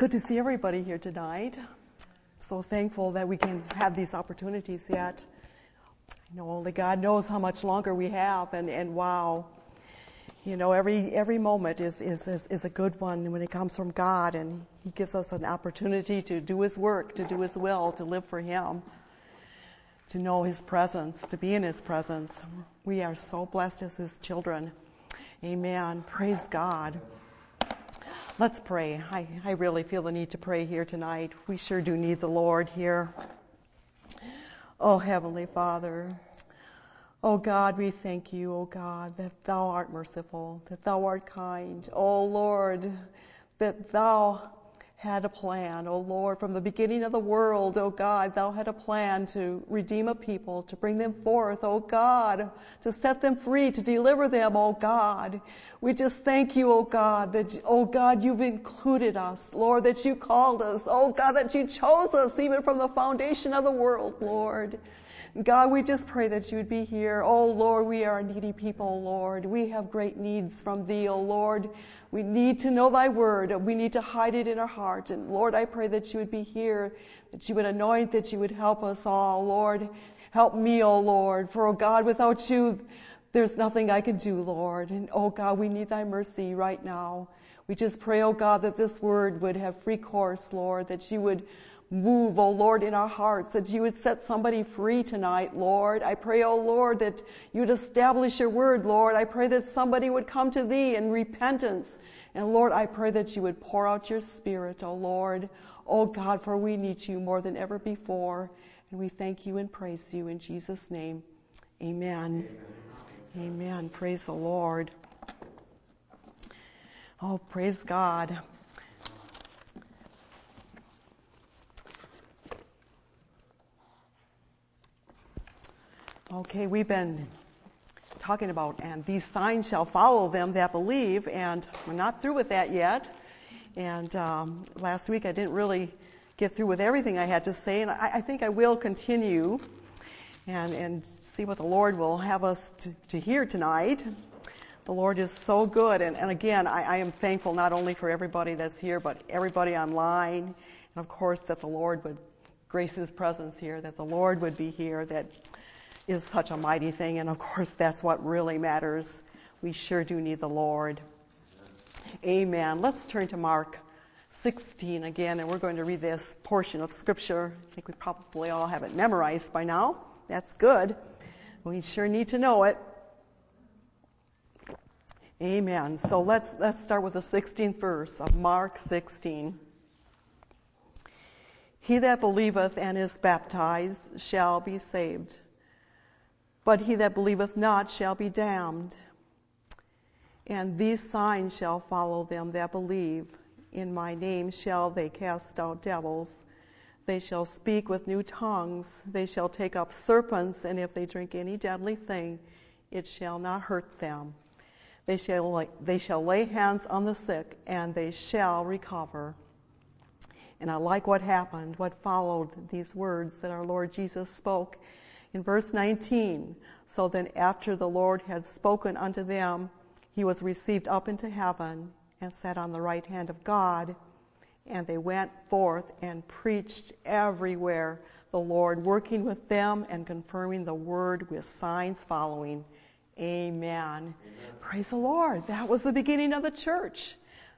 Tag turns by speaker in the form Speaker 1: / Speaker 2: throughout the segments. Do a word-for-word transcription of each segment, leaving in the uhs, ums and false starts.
Speaker 1: good to see everybody here tonight. So thankful that we can have these opportunities yet. I know only God knows how much longer we have, and, and wow, you know, every every moment is, is, is, is a good one when it comes from God, and He gives us an opportunity to do His work, to do His will, to live for Him, to know His presence, to be in His presence. We are so blessed as His children. Amen. Praise God. Let's pray. I, I really feel the need to pray here tonight. We sure do need the Lord here. Oh, Heavenly Father, oh God, we thank you, oh God, that Thou art merciful, that Thou art kind. Oh Lord, that Thou had a plan, oh Lord, from the beginning of the world, oh God, Thou had a plan to redeem a people, to bring them forth, oh God, to set them free, to deliver them, oh God. We just thank you, oh God, that, oh God, You've included us, Lord, that You called us, oh God, that You chose us even from the foundation of the world, Lord. God, we just pray that You would be here. Oh, Lord, we are a needy people, Lord. We have great needs from Thee, oh, Lord. We need to know Thy word. We need to hide it in our heart. And, Lord, I pray that You would be here, that You would anoint, that You would help us all, Lord. Help me, oh, Lord. For, oh, God, without You, there's nothing I can do, Lord. And, oh, God, we need Thy mercy right now. We just pray, oh, God, that this word would have free course, Lord, that You would move, oh Lord, in our hearts, that You would set somebody free tonight, Lord. I pray, oh Lord, that You would establish Your word, Lord. I pray that somebody would come to Thee in repentance. And Lord, I pray that You would pour out Your Spirit, oh Lord. Oh God, for we need You more than ever before. And we thank You and praise You in Jesus' name. Amen. Amen. Amen. Praise the Lord. Oh, praise God. Okay, we've been talking about, and these signs shall follow them that believe, and we're not through with that yet. And um, last week I didn't really get through with everything I had to say, and I, I think I will continue and, and see what the Lord will have us to, to hear tonight. The Lord is so good, and, and again, I, I am thankful not only for everybody that's here, but everybody online, and of course that the Lord would grace His presence here, that the Lord would be here, that is such a mighty thing, and of course that's what really matters. We sure do need the Lord. Amen. Let's turn to Mark sixteen again, and we're going to read this portion of Scripture. I think we probably all have it memorized by now. That's good. We sure need to know it. Amen. So let's let's start with the sixteenth verse of Mark sixteen. He that believeth and is baptized shall be saved, but he that believeth not shall be damned. And these signs shall follow them that believe. In my name shall they cast out devils. They shall speak with new tongues. They shall take up serpents, and if they drink any deadly thing, it shall not hurt them. They shall lay, they shall lay hands on the sick, and they shall recover. And I like what happened, what followed these words that our Lord Jesus spoke. In verse nineteen, so then after the Lord had spoken unto them, He was received up into heaven and sat on the right hand of God. And they went forth and preached everywhere, the Lord working with them and confirming the word with signs following. Amen. Amen. Praise the Lord. That was the beginning of the church.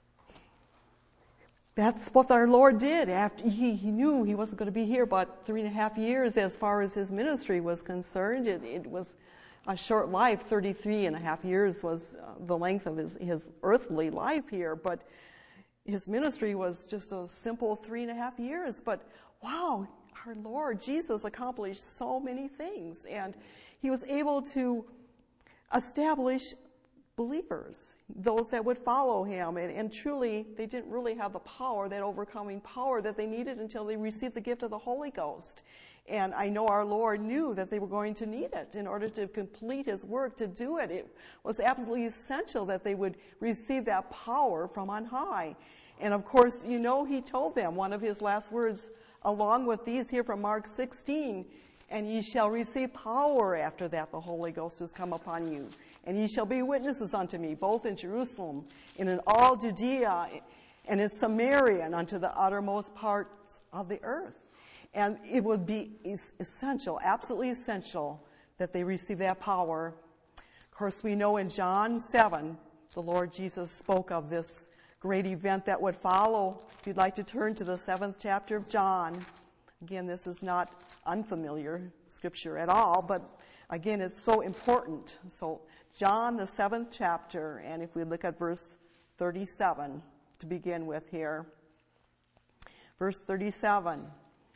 Speaker 1: That's what our Lord did. After he, he knew He wasn't going to be here but three and a half years as far as His ministry was concerned. It, it was a short life. thirty-three and a half years was the length of his, his earthly life here. But His ministry was just a simple three and a half years. But wow, our Lord Jesus accomplished so many things. And He was able to establish believers, those that would follow Him, and, and truly they didn't really have the power, that overcoming power that they needed until they received the gift of the Holy Ghost. And I know our Lord knew that they were going to need it in order to complete His work, to do it. It was absolutely essential that they would receive that power from on high. And of course, you know, He told them, one of His last words along with these here from Mark sixteen, and ye shall receive power after that the Holy Ghost has come upon you. And ye shall be witnesses unto me, both in Jerusalem and in all Judea and in Samaria and unto the uttermost parts of the earth. And it would be essential, absolutely essential, that they receive that power. Of course, we know in John seven, the Lord Jesus spoke of this great event that would follow. If you'd like to turn to the seventh chapter of John. Again, this is not unfamiliar scripture at all, but again, it's so important. So John, the seventh chapter, and if we look at verse thirty-seven to begin with here. Verse thirty-seven.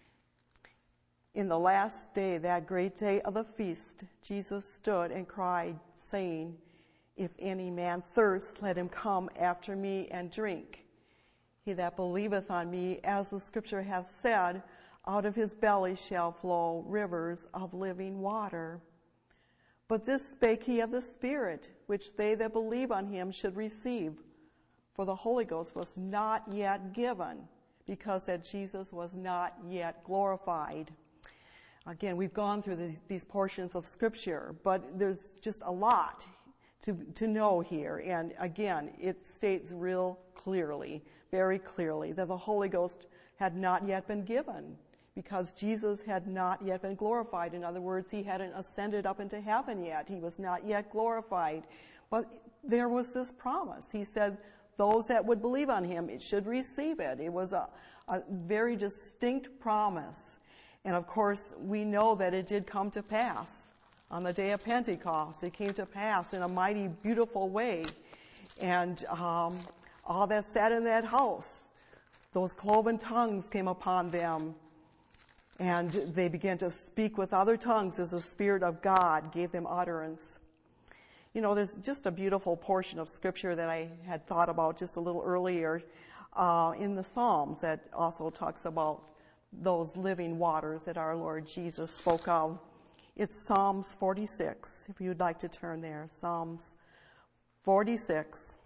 Speaker 1: In the last day, that great day of the feast, Jesus stood and cried, saying, If any man thirst, let him come after me and drink. He that believeth on me, as the scripture hath said, out of his belly shall flow rivers of living water. But this spake he of the Spirit, which they that believe on him should receive. For the Holy Ghost was not yet given, because that Jesus was not yet glorified. Again, we've gone through these, these portions of Scripture, but there's just a lot to, to know here. And again, it states real clearly, very clearly, that the Holy Ghost had not yet been given, because Jesus had not yet been glorified. In other words, he hadn't ascended up into heaven yet. He was not yet glorified. But there was this promise. He said, those that would believe on him, it should receive it. It was a, a very distinct promise. And of course, we know that it did come to pass. On the day of Pentecost, it came to pass in a mighty, beautiful way. And um, all that sat in that house, those cloven tongues came upon them. And they began to speak with other tongues as the Spirit of God gave them utterance. You know, there's just a beautiful portion of Scripture that I had thought about just a little earlier uh, in the Psalms that also talks about those living waters that our Lord Jesus spoke of. It's Psalms forty-six, if you'd like to turn there. Psalms forty-six.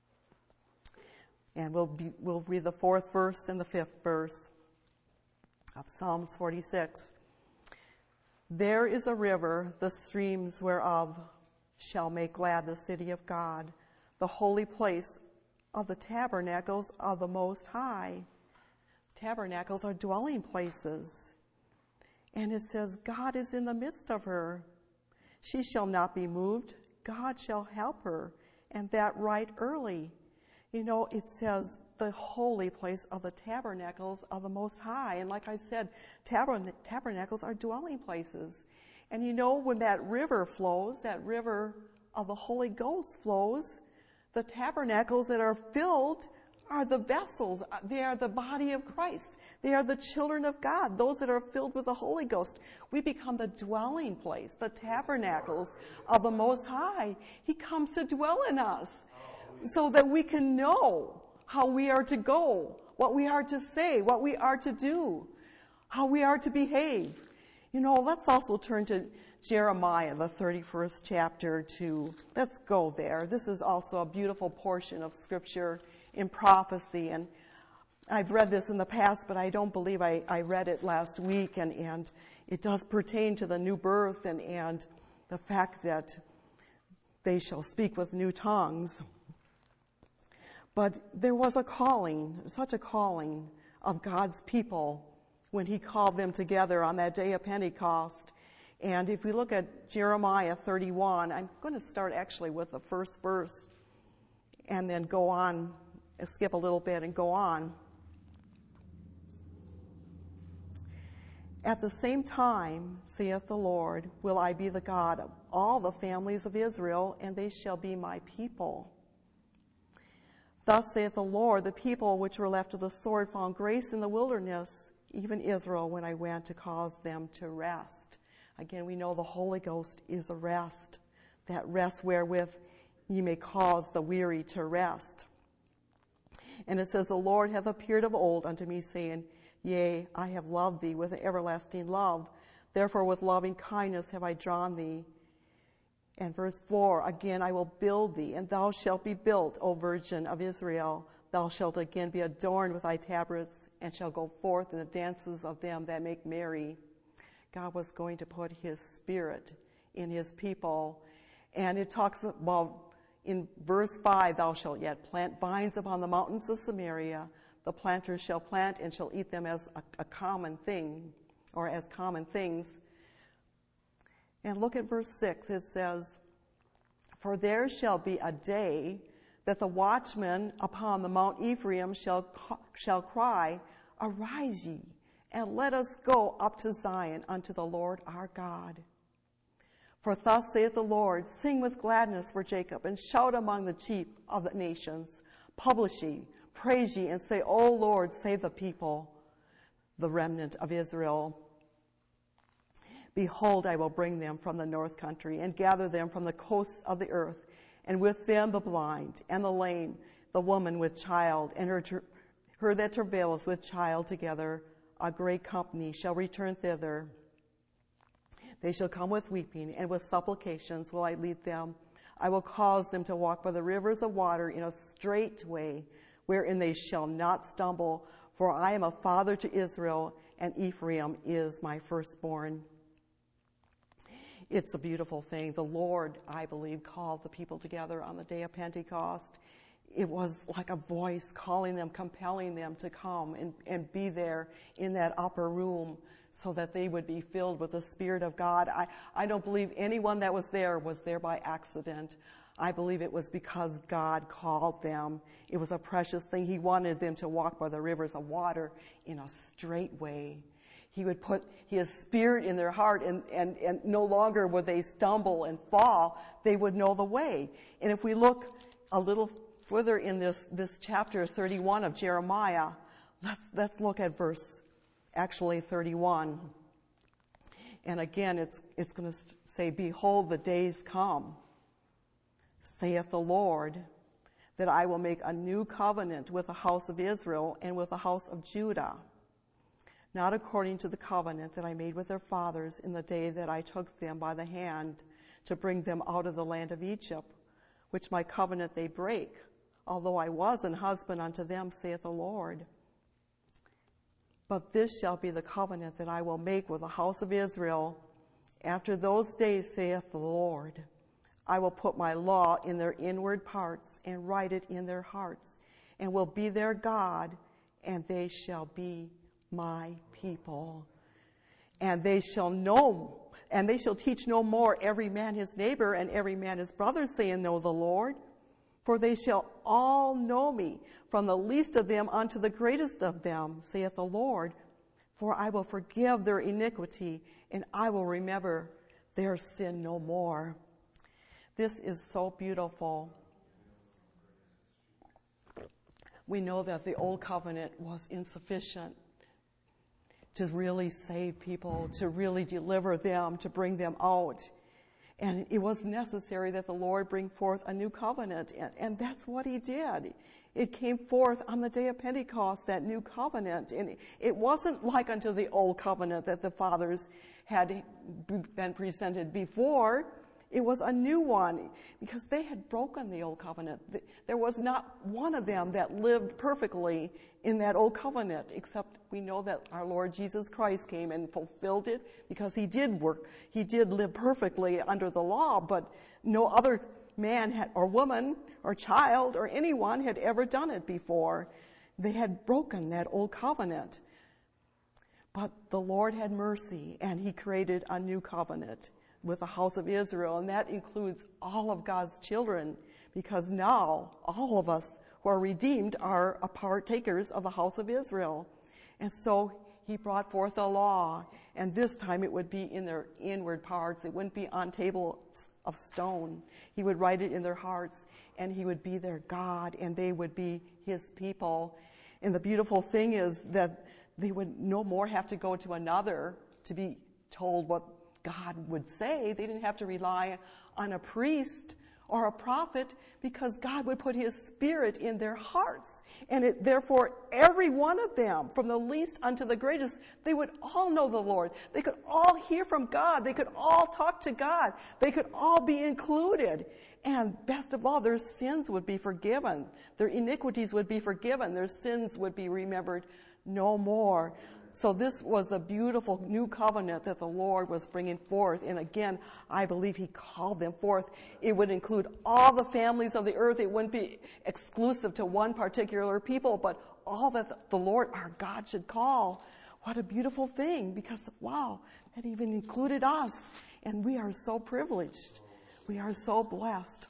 Speaker 1: And we'll be, we'll read the fourth verse and the fifth verse of Psalms forty-six. There is a river, the streams whereof shall make glad the city of God, the holy place of the tabernacles of the Most High. Tabernacles are dwelling places. And it says, God is in the midst of her. She shall not be moved. God shall help her, and that right early. You know, it says the holy place of the tabernacles of the Most High. And like I said, tabern- tabernacles are dwelling places. And you know, when that river flows, that river of the Holy Ghost flows, the tabernacles that are filled are the vessels. They are the body of Christ. They are the children of God, those that are filled with the Holy Ghost. We become the dwelling place, the tabernacles of the Most High. He comes to dwell in us so that we can know how we are to go, what we are to say, what we are to do, how we are to behave. You know, let's also turn to Jeremiah, the thirty-first chapter, to, let's go there. This is also a beautiful portion of Scripture in prophecy, and I've read this in the past, but I don't believe I, I read it last week, and, and it does pertain to the new birth and, and the fact that they shall speak with new tongues. But there was a calling, such a calling of God's people when he called them together on that day of Pentecost. And if we look at Jeremiah thirty-one, I'm going to start actually with the first verse and then go on, skip a little bit and go on. At the same time, saith the Lord, will I be the God of all the families of Israel, and they shall be my people. Thus saith the Lord, the people which were left of the sword found grace in the wilderness, even Israel, when I went to cause them to rest. Again, we know the Holy Ghost is a rest, that rest wherewith ye may cause the weary to rest. And it says, the Lord hath appeared of old unto me, saying, Yea, I have loved thee with an everlasting love. Therefore with loving kindness have I drawn thee. And verse four, again, I will build thee, and thou shalt be built, O Virgin of Israel. Thou shalt again be adorned with thy tabrets, and shall go forth in the dances of them that make merry. God was going to put his Spirit in his people. And it talks about In verse five, thou shalt yet plant vines upon the mountains of Samaria. The planters shall plant and shall eat them as a, a common thing, or as common things. And look at verse six. It says, for there shall be a day that the watchmen upon the Mount Ephraim shall, shall cry, arise ye, and let us go up to Zion unto the Lord our God. For thus saith the Lord, sing with gladness for Jacob, and shout among the chief of the nations. Publish ye, praise ye, and say, O Lord, save the people, the remnant of Israel. Behold, I will bring them from the north country, and gather them from the coasts of the earth, and with them the blind, and the lame, the woman with child, and her, her that travaileth with child together. A great company shall return thither. They shall come with weeping, and with supplications will I lead them. I will cause them to walk by the rivers of water in a straight way, wherein they shall not stumble. For I am a father to Israel, and Ephraim is my firstborn. It's a beautiful thing. The Lord, I believe, called the people together on the day of Pentecost. It was like a voice calling them, compelling them to come and, and be there in that upper room so that they would be filled with the Spirit of God. I, I don't believe anyone that was there was there by accident. I believe it was because God called them. It was a precious thing. He wanted them to walk by the rivers of water in a straight way. He would put His Spirit in their heart, and, and, and no longer would they stumble and fall. They would know the way. And if we look a little further in this, this chapter thirty-one of Jeremiah, let's, let's look at verse, actually thirty-one. And again, it's, it's going to say, behold, the days come, saith the Lord, that I will make a new covenant with the house of Israel and with the house of Judah, not according to the covenant that I made with their fathers in the day that I took them by the hand to bring them out of the land of Egypt, which my covenant they break, although I was an husband unto them, saith the Lord. But this shall be the covenant that I will make with the house of Israel. After those days, saith the Lord, I will put my law in their inward parts and write it in their hearts, and will be their God, and they shall be my people. And they shall know, and they shall teach no more every man his neighbor and every man his brother, saying, know the Lord. For they shall all know me, from the least of them unto the greatest of them, saith the Lord. For I will forgive their iniquity, and I will remember their sin no more. This is so beautiful. We know that the old covenant was insufficient to really save people, to really deliver them, to bring them out. And it was necessary that the Lord bring forth a new covenant. And, and that's what He did. It came forth on the day of Pentecost, that new covenant. And it wasn't like unto the old covenant that the fathers had been presented before. It was a new one because they had broken the old covenant. There was not one of them that lived perfectly in that old covenant, except we know that our Lord Jesus Christ came and fulfilled it because He did work. He did live perfectly under the law, but no other man had, or woman or child or anyone had ever done it before. They had broken that old covenant. But the Lord had mercy, and He created a new covenant with the house of Israel, and that includes all of God's children, because now all of us who are redeemed are partakers of the house of Israel. And so He brought forth a law, and this time it would be in their inward parts. It wouldn't be on tables of stone. He would write it in their hearts, and He would be their God, and they would be His people. And the beautiful thing is that they would no more have to go to another to be told what God would say. They didn't have to rely on a priest or a prophet, because God would put His Spirit in their hearts. And it, therefore, every one of them, from the least unto the greatest, they would all know the Lord. They could all hear from God. They could all talk to God. They could all be included. And best of all, their sins would be forgiven. Their iniquities would be forgiven. Their sins would be remembered no more. So this was the beautiful new covenant that the Lord was bringing forth. And again, I believe he called them forth. It would include all the families of the earth. It wouldn't be exclusive to one particular people, but all that the Lord our God should call. What a beautiful thing, because wow, that even included us. And we are so privileged. We are so blessed.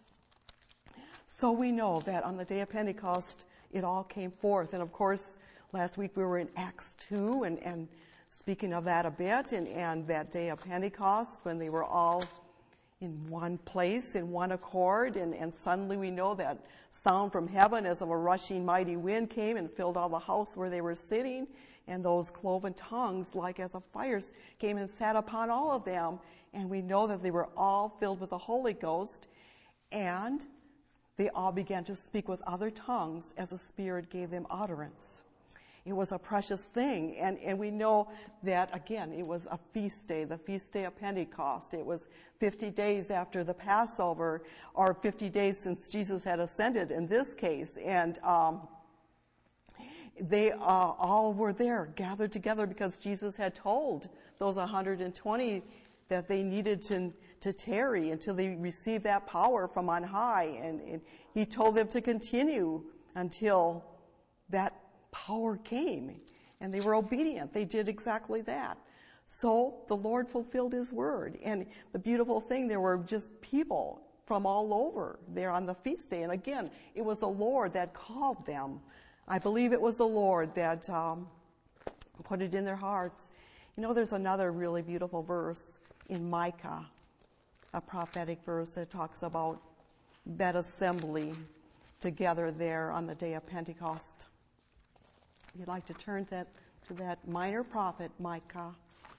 Speaker 1: So we know that on the day of Pentecost, it all came forth. And of course, last week we were in Acts two, and, and speaking of that a bit, and, and that day of Pentecost when they were all in one place, in one accord, and, and suddenly we know that sound from heaven as of a rushing mighty wind came and filled all the house where they were sitting, and those cloven tongues, like as of fires, came and sat upon all of them, and we know that they were all filled with the Holy Ghost, and they all began to speak with other tongues as the Spirit gave them utterance. It was a precious thing. And, and we know that, again, it was a feast day, the feast day of Pentecost. It was fifty days after the Passover, or fifty days since Jesus had ascended in this case. And um, they uh, all were there, gathered together, because Jesus had told those one hundred twenty that they needed to, to tarry until they received that power from on high. And, and he told them to continue until that power came, and they were obedient. They did exactly that. So the Lord fulfilled his word. And the beautiful thing, there were just people from all over there on the feast day. And again, it was the Lord that called them. I believe it was the Lord that um, put it in their hearts. You know, there's another really beautiful verse in Micah, a prophetic verse that talks about that assembly together there on the day of Pentecost. If you'd like to turn that to that minor prophet, Micah.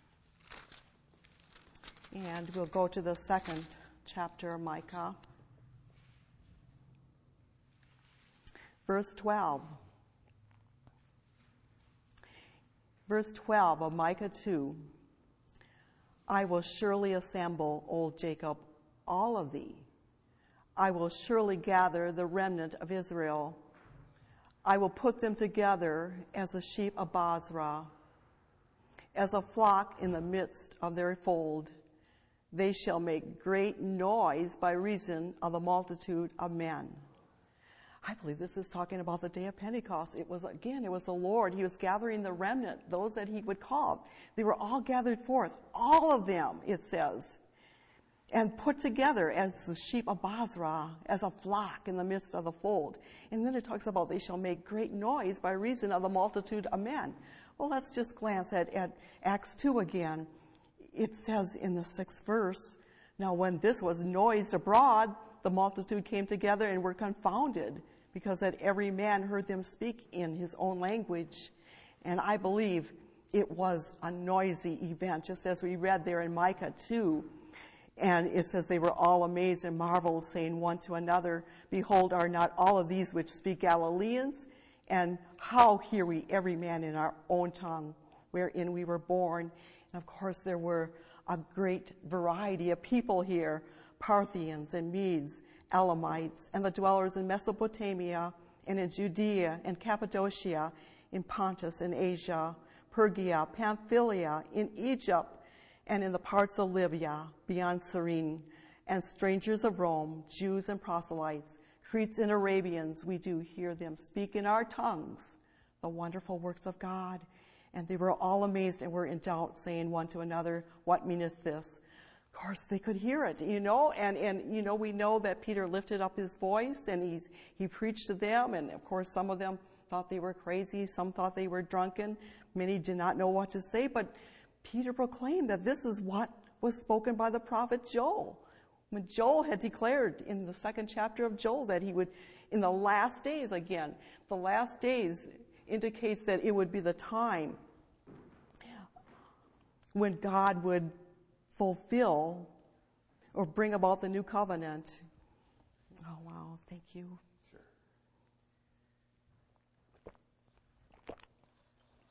Speaker 1: And we'll go to the second chapter of Micah. Verse twelve. Verse twelve of Micah two. I will surely assemble, O Jacob, all of thee. I will surely gather the remnant of Israel. I will put them together as a sheep of Basra, as a flock in the midst of their fold. They shall make great noise by reason of the multitude of men. I believe this is talking about the day of Pentecost. It was, again, it was the Lord. He was gathering the remnant, those that he would call. They were all gathered forth, all of them, it says, and put together as the sheep of Basra, as a flock in the midst of the fold. And then it talks about they shall make great noise by reason of the multitude of men. Well, let's just glance at, at Acts two again. It says in the sixth verse, now when this was noised abroad, the multitude came together and were confounded, because that every man heard them speak in his own language. And I believe it was a noisy event, just as we read there in Micah two. And it says they were all amazed and marveled, saying one to another, behold, are not all of these which speak Galileans? And how hear we every man in our own tongue, wherein we were born? And of course there were a great variety of people here, Parthians and Medes, Elamites, and the dwellers in Mesopotamia, and in Judea and Cappadocia, in Pontus and Asia, Phrygia, Pamphylia, in Egypt, and in the parts of Libya beyond Cyrene, and strangers of Rome, Jews and proselytes, Cretes and Arabians, we do hear them speak in our tongues the wonderful works of God. And they were all amazed and were in doubt, saying one to another, what meaneth this? Of course, they could hear it, you know, and, and, you know, we know that Peter lifted up his voice and he's, he preached to them. And of course, some of them thought they were crazy. Some thought they were drunken. Many did not know what to say, but Peter proclaimed that this is what was spoken by the prophet Joel. When Joel had declared in the second chapter of Joel that he would, in the last days again, the last days indicates that it would be the time when God would fulfill or bring about the new covenant. Oh, wow. Thank you.
Speaker 2: Sure.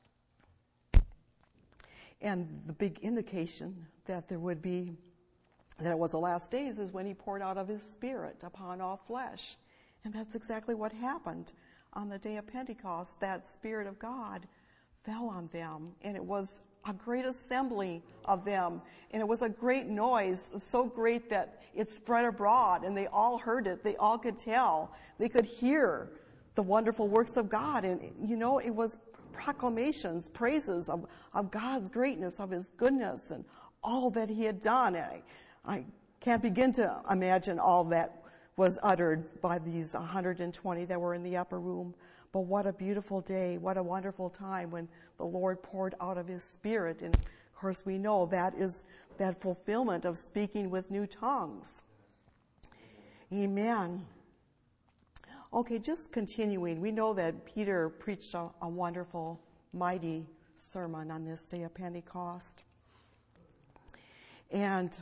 Speaker 1: And the big indication that there would be that it was the last days is when he poured out of his Spirit upon all flesh. And that's exactly what happened on the day of Pentecost. That Spirit of God fell on them, and it was a great assembly of them, and it was a great noise, so great that it spread abroad, and they all heard it. They all could tell. They could hear the wonderful works of God, and you know, it was proclamations, praises of, of God's greatness, of His goodness, and all that He had done. I, I can't begin to imagine all that was uttered by these one hundred twenty that were in the upper room. But what a beautiful day, what a wonderful time when the Lord poured out of His Spirit. And of course we know that is that fulfillment of speaking with new tongues. Amen. Okay, just continuing. We know that Peter preached a, a wonderful, mighty sermon on this day of Pentecost. And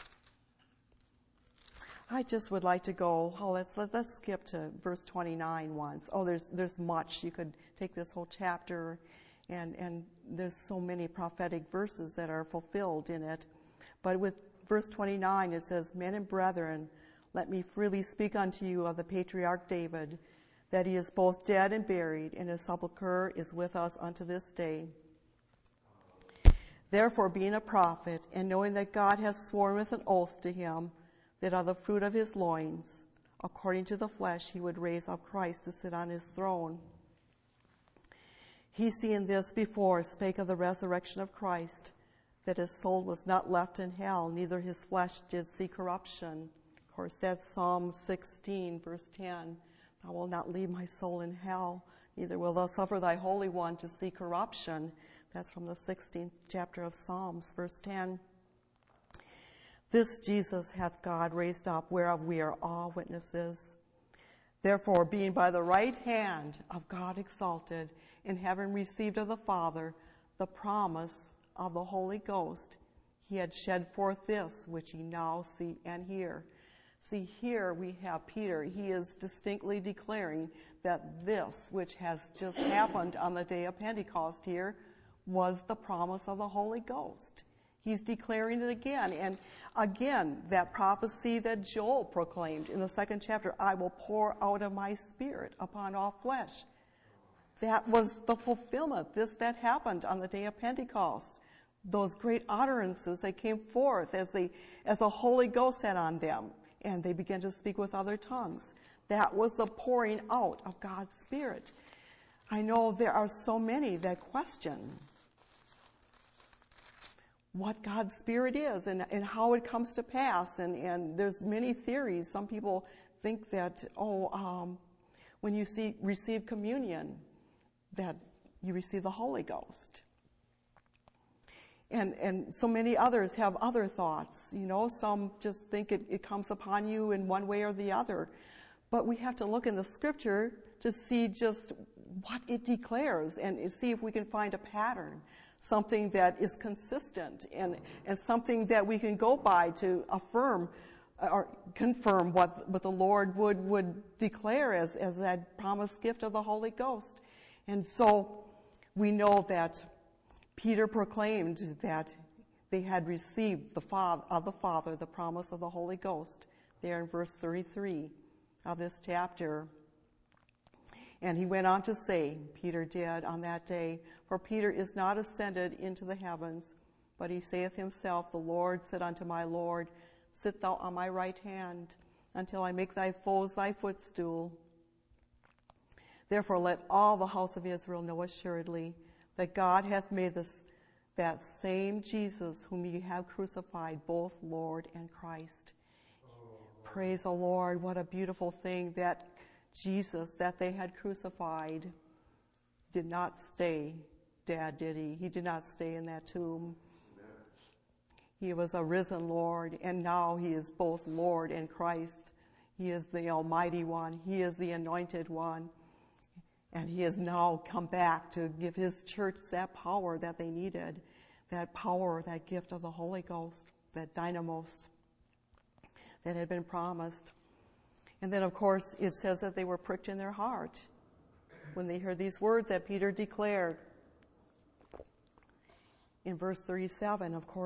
Speaker 1: I just would like to go, oh, let's, let, let's skip to verse twenty-nine once. Oh, there's, there's much. You could take this whole chapter, and, and there's so many prophetic verses that are fulfilled in it. But with verse twenty-nine, it says, Men and brethren, let me freely speak unto you of the patriarch David, that he is both dead and buried, and his sepulchre is with us unto this day. Therefore, being a prophet, and knowing that God hath sworn with an oath to him, that of the fruit of his loins, according to the flesh, he would raise up Christ to sit on his throne. He, seeing this before, spake of the resurrection of Christ, that his soul was not left in hell, neither his flesh did see corruption. Of course, that's Psalm sixteen, verse ten. Thou wilt not leave my soul in hell, neither will thou suffer thy Holy One to see corruption. That's from the sixteenth chapter of Psalms, verse ten. This Jesus hath God raised up, whereof we are all witnesses. Therefore, being by the right hand of God exalted, and having received of the Father the promise of the Holy Ghost, he had shed forth this, which ye now see and hear. See, here we have Peter. He is distinctly declaring that this, which has just happened on the day of Pentecost here, was the promise of the Holy Ghost. He's declaring it again. And again, that prophecy that Joel proclaimed in the second chapter, I will pour out of my Spirit upon all flesh. That was the fulfillment. This, that happened on the day of Pentecost. Those great utterances that came forth as they, as the Holy Ghost sat on them, and they began to speak with other tongues. That was the pouring out of God's Spirit. I know there are so many that question what God's Spirit is and, and how it comes to pass. And, and there's many theories. Some people think that, oh, um, when you see, receive communion, that you receive the Holy Ghost. And, and so many others have other thoughts. You know, some just think it, it comes upon you in one way or the other. But we have to look in the Scripture to see just what it declares and see if we can find a pattern, something that is consistent and, and something that we can go by to affirm or confirm what, what the Lord would, would declare as, as that promised gift of the Holy Ghost. And so we know that Peter proclaimed that they had received the Father, of the Father the promise of the Holy Ghost there in verse thirty-three of this chapter. And he went on to say, Peter did on that day, for Peter is not ascended into the heavens, but he saith himself, the Lord said unto my Lord, sit thou on my right hand, until I make thy foes thy footstool. Therefore let all the house of Israel know assuredly that God hath made this, that same Jesus whom ye have crucified, both Lord and Christ. Oh, praise the Lord. What a beautiful thing that Jesus that they had crucified did not stay dead, did he? He did not stay in that tomb. Amen. He was a risen Lord, and now he is both Lord and Christ. He is the Almighty One. He is the Anointed One. And he has now come back to give his church that power that they needed, that power, that gift of the Holy Ghost, that dynamos that had been promised. And then, of course, it says that they were pricked in their heart when they heard these words that Peter declared. In verse thirty-seven, of course,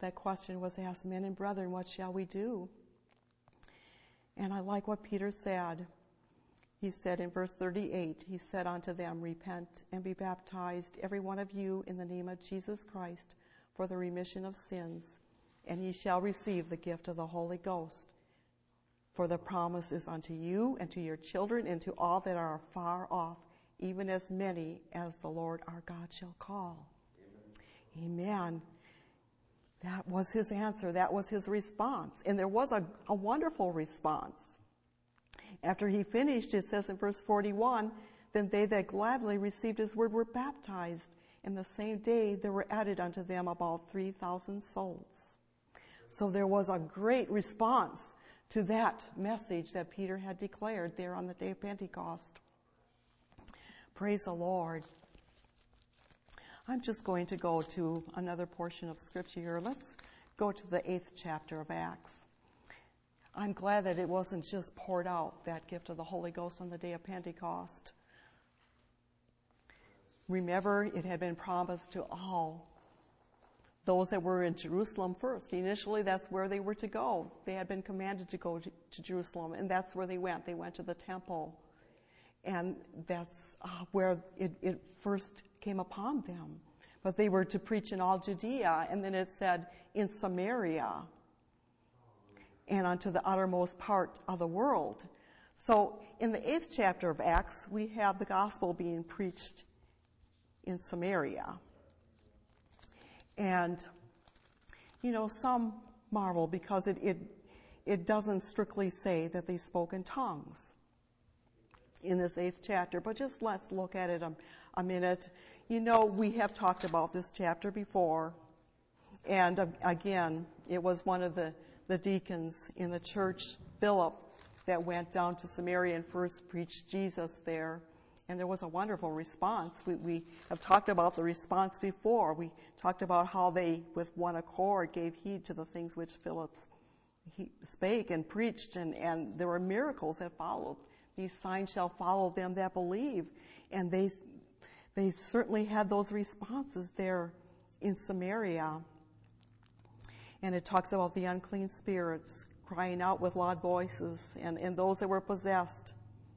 Speaker 1: that question was asked, men and brethren, what shall we do? And I like what Peter said. He said in verse thirty-eight, he said unto them, repent and be baptized, every one of you, in the name of Jesus Christ, for the remission of sins, and ye shall receive the gift of the Holy Ghost. For the promise is unto you and to your children and to all that are far off, even as many as the Lord our God shall call. Amen. Amen. That was his answer. That was his response. And there was a, a wonderful response. After he finished, it says in verse forty-one, then they that gladly received his word were baptized. And the same day there were added unto them about three thousand souls. So there was a great response to that message that Peter had declared there on the day of Pentecost. Praise the Lord. I'm just going to go to another portion of Scripture here. Let's go to the eighth chapter of Acts. I'm glad that it wasn't just poured out, that gift of the Holy Ghost, on the day of Pentecost. Remember, it had been promised to all those that were in Jerusalem first. Initially, that's where they were to go. They had been commanded to go to, to Jerusalem, and that's where they went. They went to the temple. And that's uh, where it, it first came upon them. But they were to preach in all Judea, and then it said in Samaria, and unto the uttermost part of the world. So in the eighth chapter of Acts, we have the gospel being preached in Samaria. And, you know, some marvel because it, it, it doesn't strictly say that they spoke in tongues in this eighth chapter, but just let's look at it a, a minute. You know, we have talked about this chapter before, and uh, again, it was one of the, the deacons in the church, Philip, that went down to Samaria and first preached Jesus there. And there was a wonderful response. We, we have talked about the response before. We talked about how they, with one accord, gave heed to the things which Philip he spake and preached, and, and there were miracles that followed. These signs shall follow them that believe. And they, they certainly had those responses there in Samaria. And it talks about the unclean spirits crying out with loud voices, and, and those that were possessed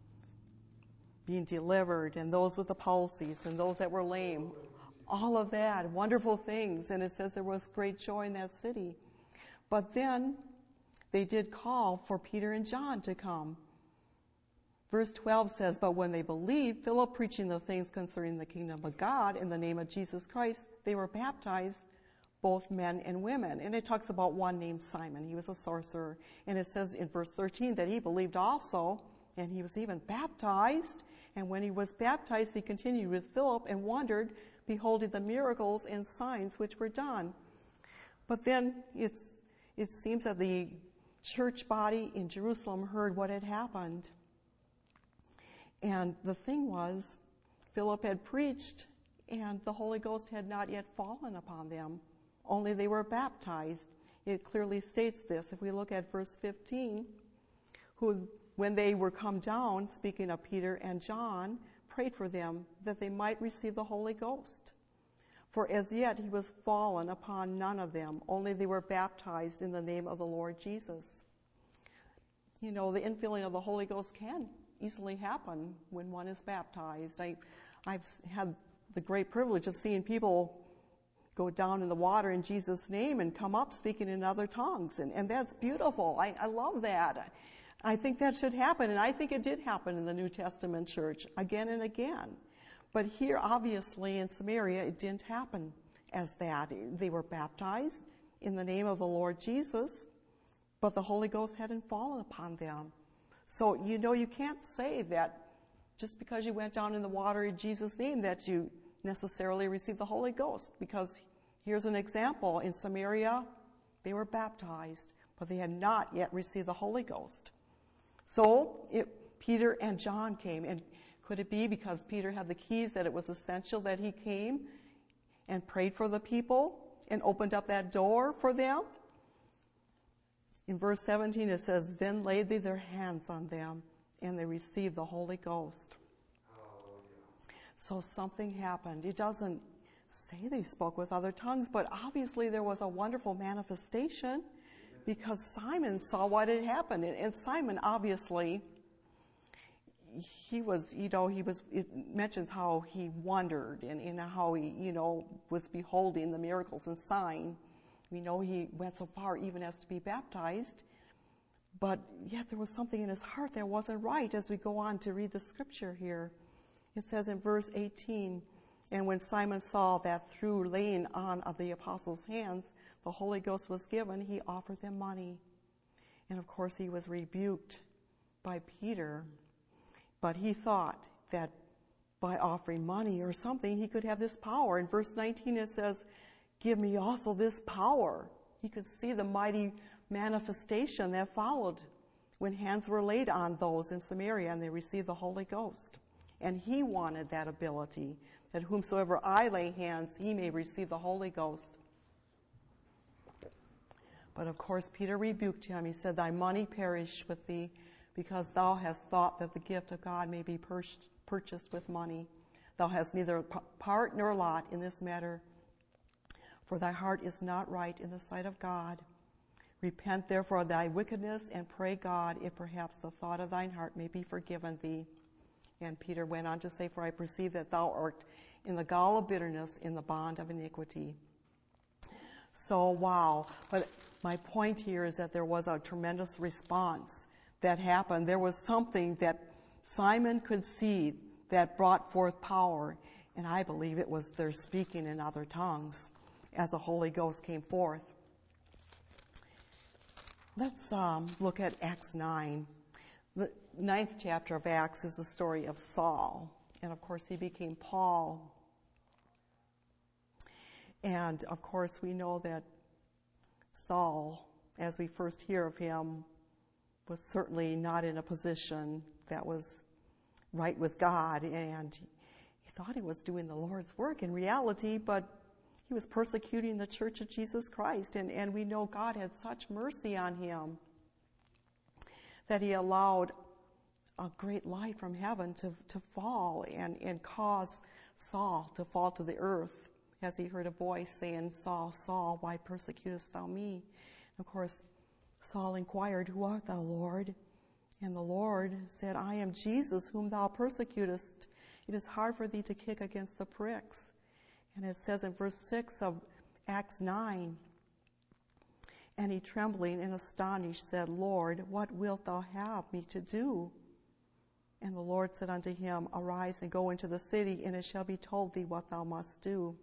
Speaker 1: being delivered, and those with the palsies, and those that were lame. All of that, wonderful things. And it says there was great joy in that city. But then they did call for Peter and John to come. Verse twelve says, but when they believed, Philip preaching the things concerning the kingdom of God in the name of Jesus Christ, they were baptized, both men and women. And it talks about one named Simon. He was a sorcerer. And it says in verse thirteen that he believed also, and he was even baptized. And when he was baptized, he continued with Philip and wondered, beholding the miracles and signs which were done. But then it's, it seems that the church body in Jerusalem heard what had happened. And the thing was, Philip had preached, and the Holy Ghost had not yet fallen upon them. Only they were baptized. It clearly states this. If we look at verse fifteen, who, when they were come down, speaking of Peter and John, prayed for them that they might receive the Holy Ghost. For as yet he was fallen upon none of them, only they were baptized in the name of the Lord Jesus. You know, the infilling of the Holy Ghost can easily happen when one is baptized. I, I've had the great privilege of seeing people go down in the water in Jesus' name and come up speaking in other tongues. And, and that's beautiful. I, I love that. I think that should happen. And I think it did happen in the New Testament church again and again. But here, obviously, in Samaria, it didn't happen as that. They were baptized in the name of the Lord Jesus, but the Holy Ghost hadn't fallen upon them. So, you know, you can't say that just because you went down in the water in Jesus' name that you necessarily received the Holy Ghost. Because here's an example. In Samaria, they were baptized, but they had not yet received the Holy Ghost. So it, Peter and John came. And could it be because Peter had the keys that it was essential that he came and prayed for the people and opened up that door for them? In verse seventeen, it says, then laid they their hands on them, and they received the Holy Ghost. Hallelujah. So something happened. It doesn't say they spoke with other tongues, but obviously there was a wonderful manifestation because Simon saw what had happened. And, and Simon obviously, he was, you know, he was, it mentions how he wondered and, and how he, you know, was beholding the miracles and sign. We know he went so far even as to be baptized, but yet there was something in his heart that wasn't right as we go on to read the scripture here. It says in verse eighteen, and when Simon saw that through laying on of the apostles' hands, the Holy Ghost was given, he offered them money. And of course he was rebuked by Peter. But he thought that by offering money or something, he could have this power. In verse nineteen it says, give me also this power. He could see the mighty manifestation that followed when hands were laid on those in Samaria and they received the Holy Ghost. And he wanted that ability, that whomsoever I lay hands, he may receive the Holy Ghost. But of course Peter rebuked him. He said, thy money perish with thee, because thou hast thought that the gift of God may be pur- purchased with money. Thou hast neither part nor lot in this matter, for thy heart is not right in the sight of God. Repent therefore of thy wickedness, and pray God, if perhaps the thought of thine heart may be forgiven thee. And Peter went on to say, for I perceive that thou art in the gall of bitterness, in the bond of iniquity. So, wow. But my point here is that there was a tremendous response that happened. There was something that Simon could see that brought forth power, and I believe it was their speaking in other tongues as the Holy Ghost came forth. Let's um, look at Acts nine. The ninth chapter of Acts is the story of Saul, and of course he became Paul. And of course we know that Saul, as we first hear of him, was certainly not in a position that was right with God, and he thought he was doing the Lord's work in reality, but he was persecuting the Church of Jesus Christ, and, and we know God had such mercy on him that he allowed a great light from heaven to, to fall and, and cause Saul to fall to the earth as he heard a voice saying, Saul, Saul, why persecutest thou me? And of course, Saul inquired, who art thou, Lord? And the Lord said, I am Jesus whom thou persecutest. It is hard for thee to kick against the pricks. And it says in verse six of Acts nine, and he trembling and astonished said, Lord, what wilt thou have me to do? And the Lord said unto him, arise and go into the city, and it shall be told thee what thou must do.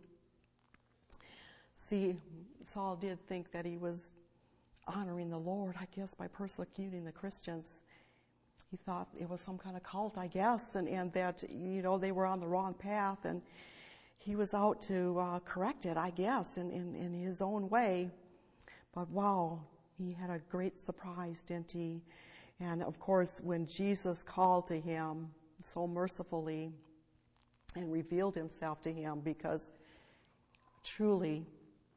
Speaker 1: See, Saul did think that he was honoring the Lord, I guess, by persecuting the Christians. He thought it was some kind of cult, I guess, and, and that, you know, they were on the wrong path, and he was out to uh, correct it, I guess, in, in, in his own way. But wow, he had a great surprise, didn't he? And of course, when Jesus called to him so mercifully and revealed himself to him, because truly,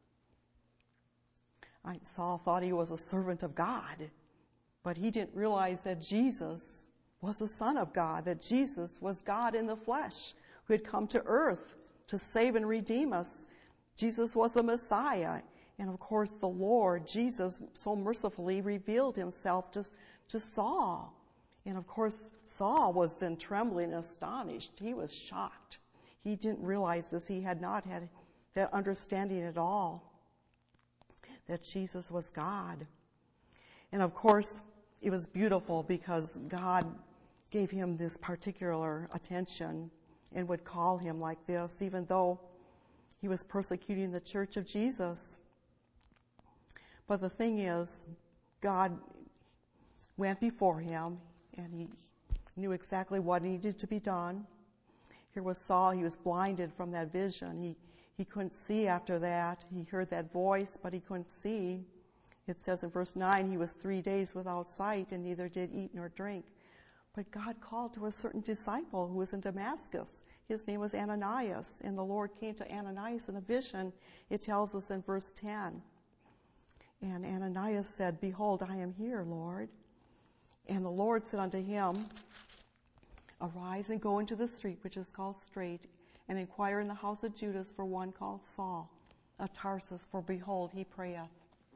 Speaker 1: I, Saul thought he was a servant of God, but he didn't realize that Jesus was the Son of God, that Jesus was God in the flesh, who had come to earth to save and redeem us. Jesus was the Messiah. And of course, the Lord, Jesus, so mercifully revealed himself to, to Saul. And of course, Saul was then trembling and astonished. He was shocked. He didn't realize this. He had not had that understanding at all, that Jesus was God. And of course, it was beautiful because God gave him this particular attention and would call him like this, even though he was persecuting the Church of Jesus. But the thing is, God went before him, and he knew exactly what needed to be done. Here was Saul. He was blinded from that vision. He, he couldn't see after that. He heard that voice, but he couldn't see. It says in verse nine, he was three days without sight, and neither did eat nor drink. But God called to a certain disciple who was in Damascus. His name was Ananias, and the Lord came to Ananias in a vision. It tells us in verse ten. And Ananias said, behold, I am here, Lord. And the Lord said unto him, arise and go into the street which is called Straight, and inquire in the house of Judas for one called Saul of Tarsus, for behold, he prayeth.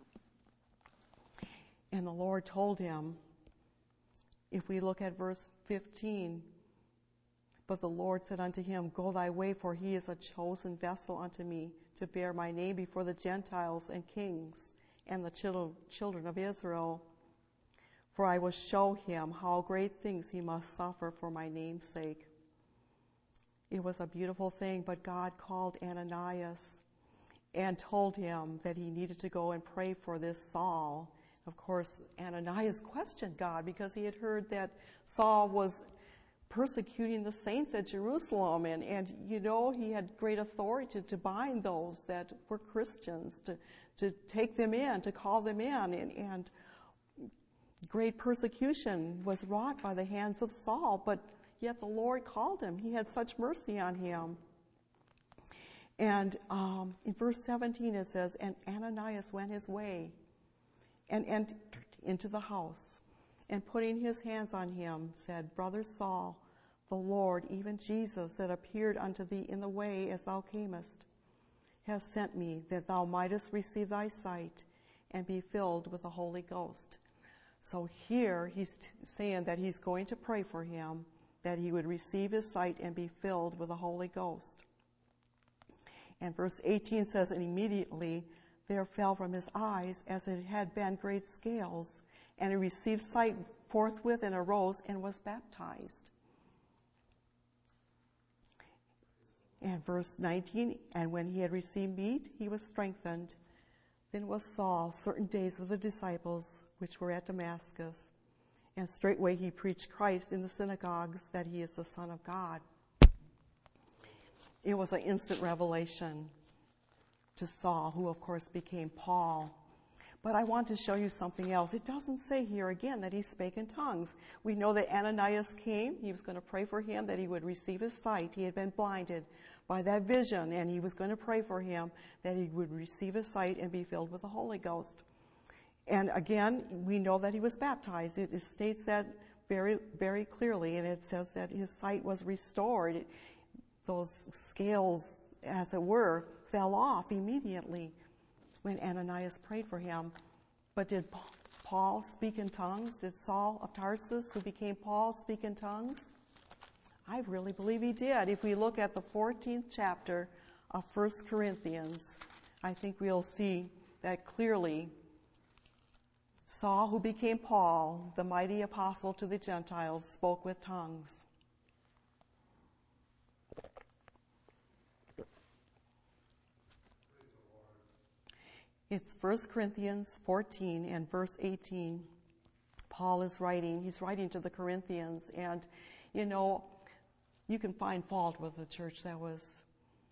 Speaker 1: And the Lord told him, if we look at verse fifteen, but the Lord said unto him, go thy way, for he is a chosen vessel unto me, to bear my name before the Gentiles and kings and the children of Israel. For I will show him how great things he must suffer for my name's sake. It was a beautiful thing, but God called Ananias and told him that he needed to go and pray for this Saul. Of course, Ananias questioned God because he had heard that Saul was persecuting the saints at Jerusalem, and, and you know, he had great authority to, to bind those that were Christians, to, to take them in, to call them in, and, and great persecution was wrought by the hands of Saul, but yet the Lord called him. He had such mercy on him. And um, in verse seventeen it says, and Ananias went his way and entered into the house, and putting his hands on him, said, Brother Saul, the Lord, even Jesus, that appeared unto thee in the way as thou camest, has sent me, that thou mightest receive thy sight and be filled with the Holy Ghost. So here he's t- saying that he's going to pray for him, that he would receive his sight and be filled with the Holy Ghost. And verse eighteen says, and immediately there fell from his eyes as it had been great scales, and he received sight forthwith and arose and was baptized. And verse nineteen, and when he had received meat, he was strengthened. Then was Saul certain days with the disciples which were at Damascus. And straightway he preached Christ in the synagogues, that he is the Son of God. It was an instant revelation to Saul, who of course became Paul. But I want to show you something else. It doesn't say here again that he spake in tongues. We know that Ananias came. He was going to pray for him, that he would receive his sight. He had been blinded by that vision, and he was going to pray for him that he would receive his sight and be filled with the Holy Ghost. And again, we know that he was baptized. It, it states that very, very clearly, and it says that his sight was restored. It, those scales, as it were, fell off immediately when Ananias prayed for him. But did Paul speak in tongues? Did Saul of Tarsus, who became Paul, speak in tongues? I really believe he did. If we look at the fourteenth chapter of First Corinthians, I think we'll see that clearly. Saul, who became Paul, the mighty apostle to the Gentiles, spoke with tongues. It's First Corinthians fourteen and verse eighteen. Paul is writing. He's writing to the Corinthians. And, you know, you can find fault with the church that was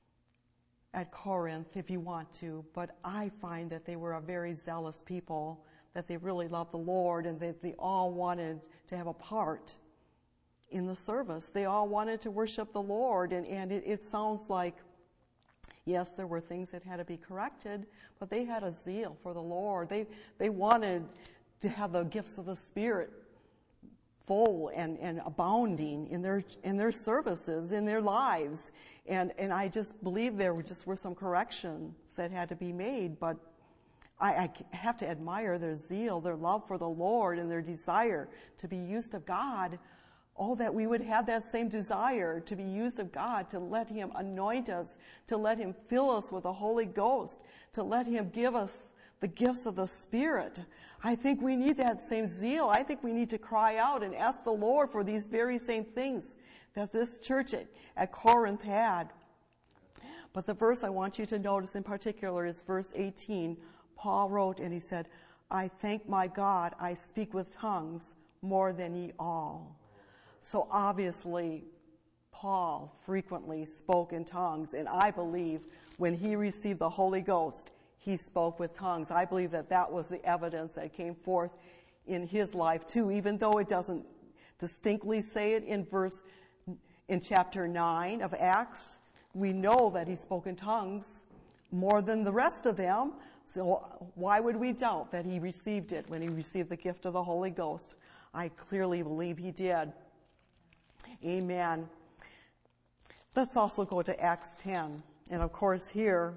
Speaker 1: at Corinth if you want to. But I find that they were a very zealous people, that they really loved the Lord, and that they all wanted to have a part in the service. They all wanted to worship the Lord. And, and it, it sounds like, yes, there were things that had to be corrected, but they had a zeal for the Lord. They they wanted to have the gifts of the Spirit full and, and abounding in their in their services, in their lives. And and I just believe there were just were some corrections that had to be made, but I, I have to admire their zeal, their love for the Lord, and their desire to be used of God. Oh, that we would have that same desire to be used of God, to let Him anoint us, to let Him fill us with the Holy Ghost, to let Him give us the gifts of the Spirit. I think we need that same zeal. I think we need to cry out and ask the Lord for these very same things that this church at, at Corinth had. But the verse I want you to notice in particular is verse eighteen. Paul wrote and he said, I thank my God I speak with tongues more than ye all. So obviously, Paul frequently spoke in tongues, and I believe when he received the Holy Ghost, he spoke with tongues. I believe that that was the evidence that came forth in his life too, even though it doesn't distinctly say it in verse, in chapter nine of Acts. We know that he spoke in tongues more than the rest of them, so why would we doubt that he received it when he received the gift of the Holy Ghost? I clearly believe he did. Amen. Let's also go to Acts ten. And of course here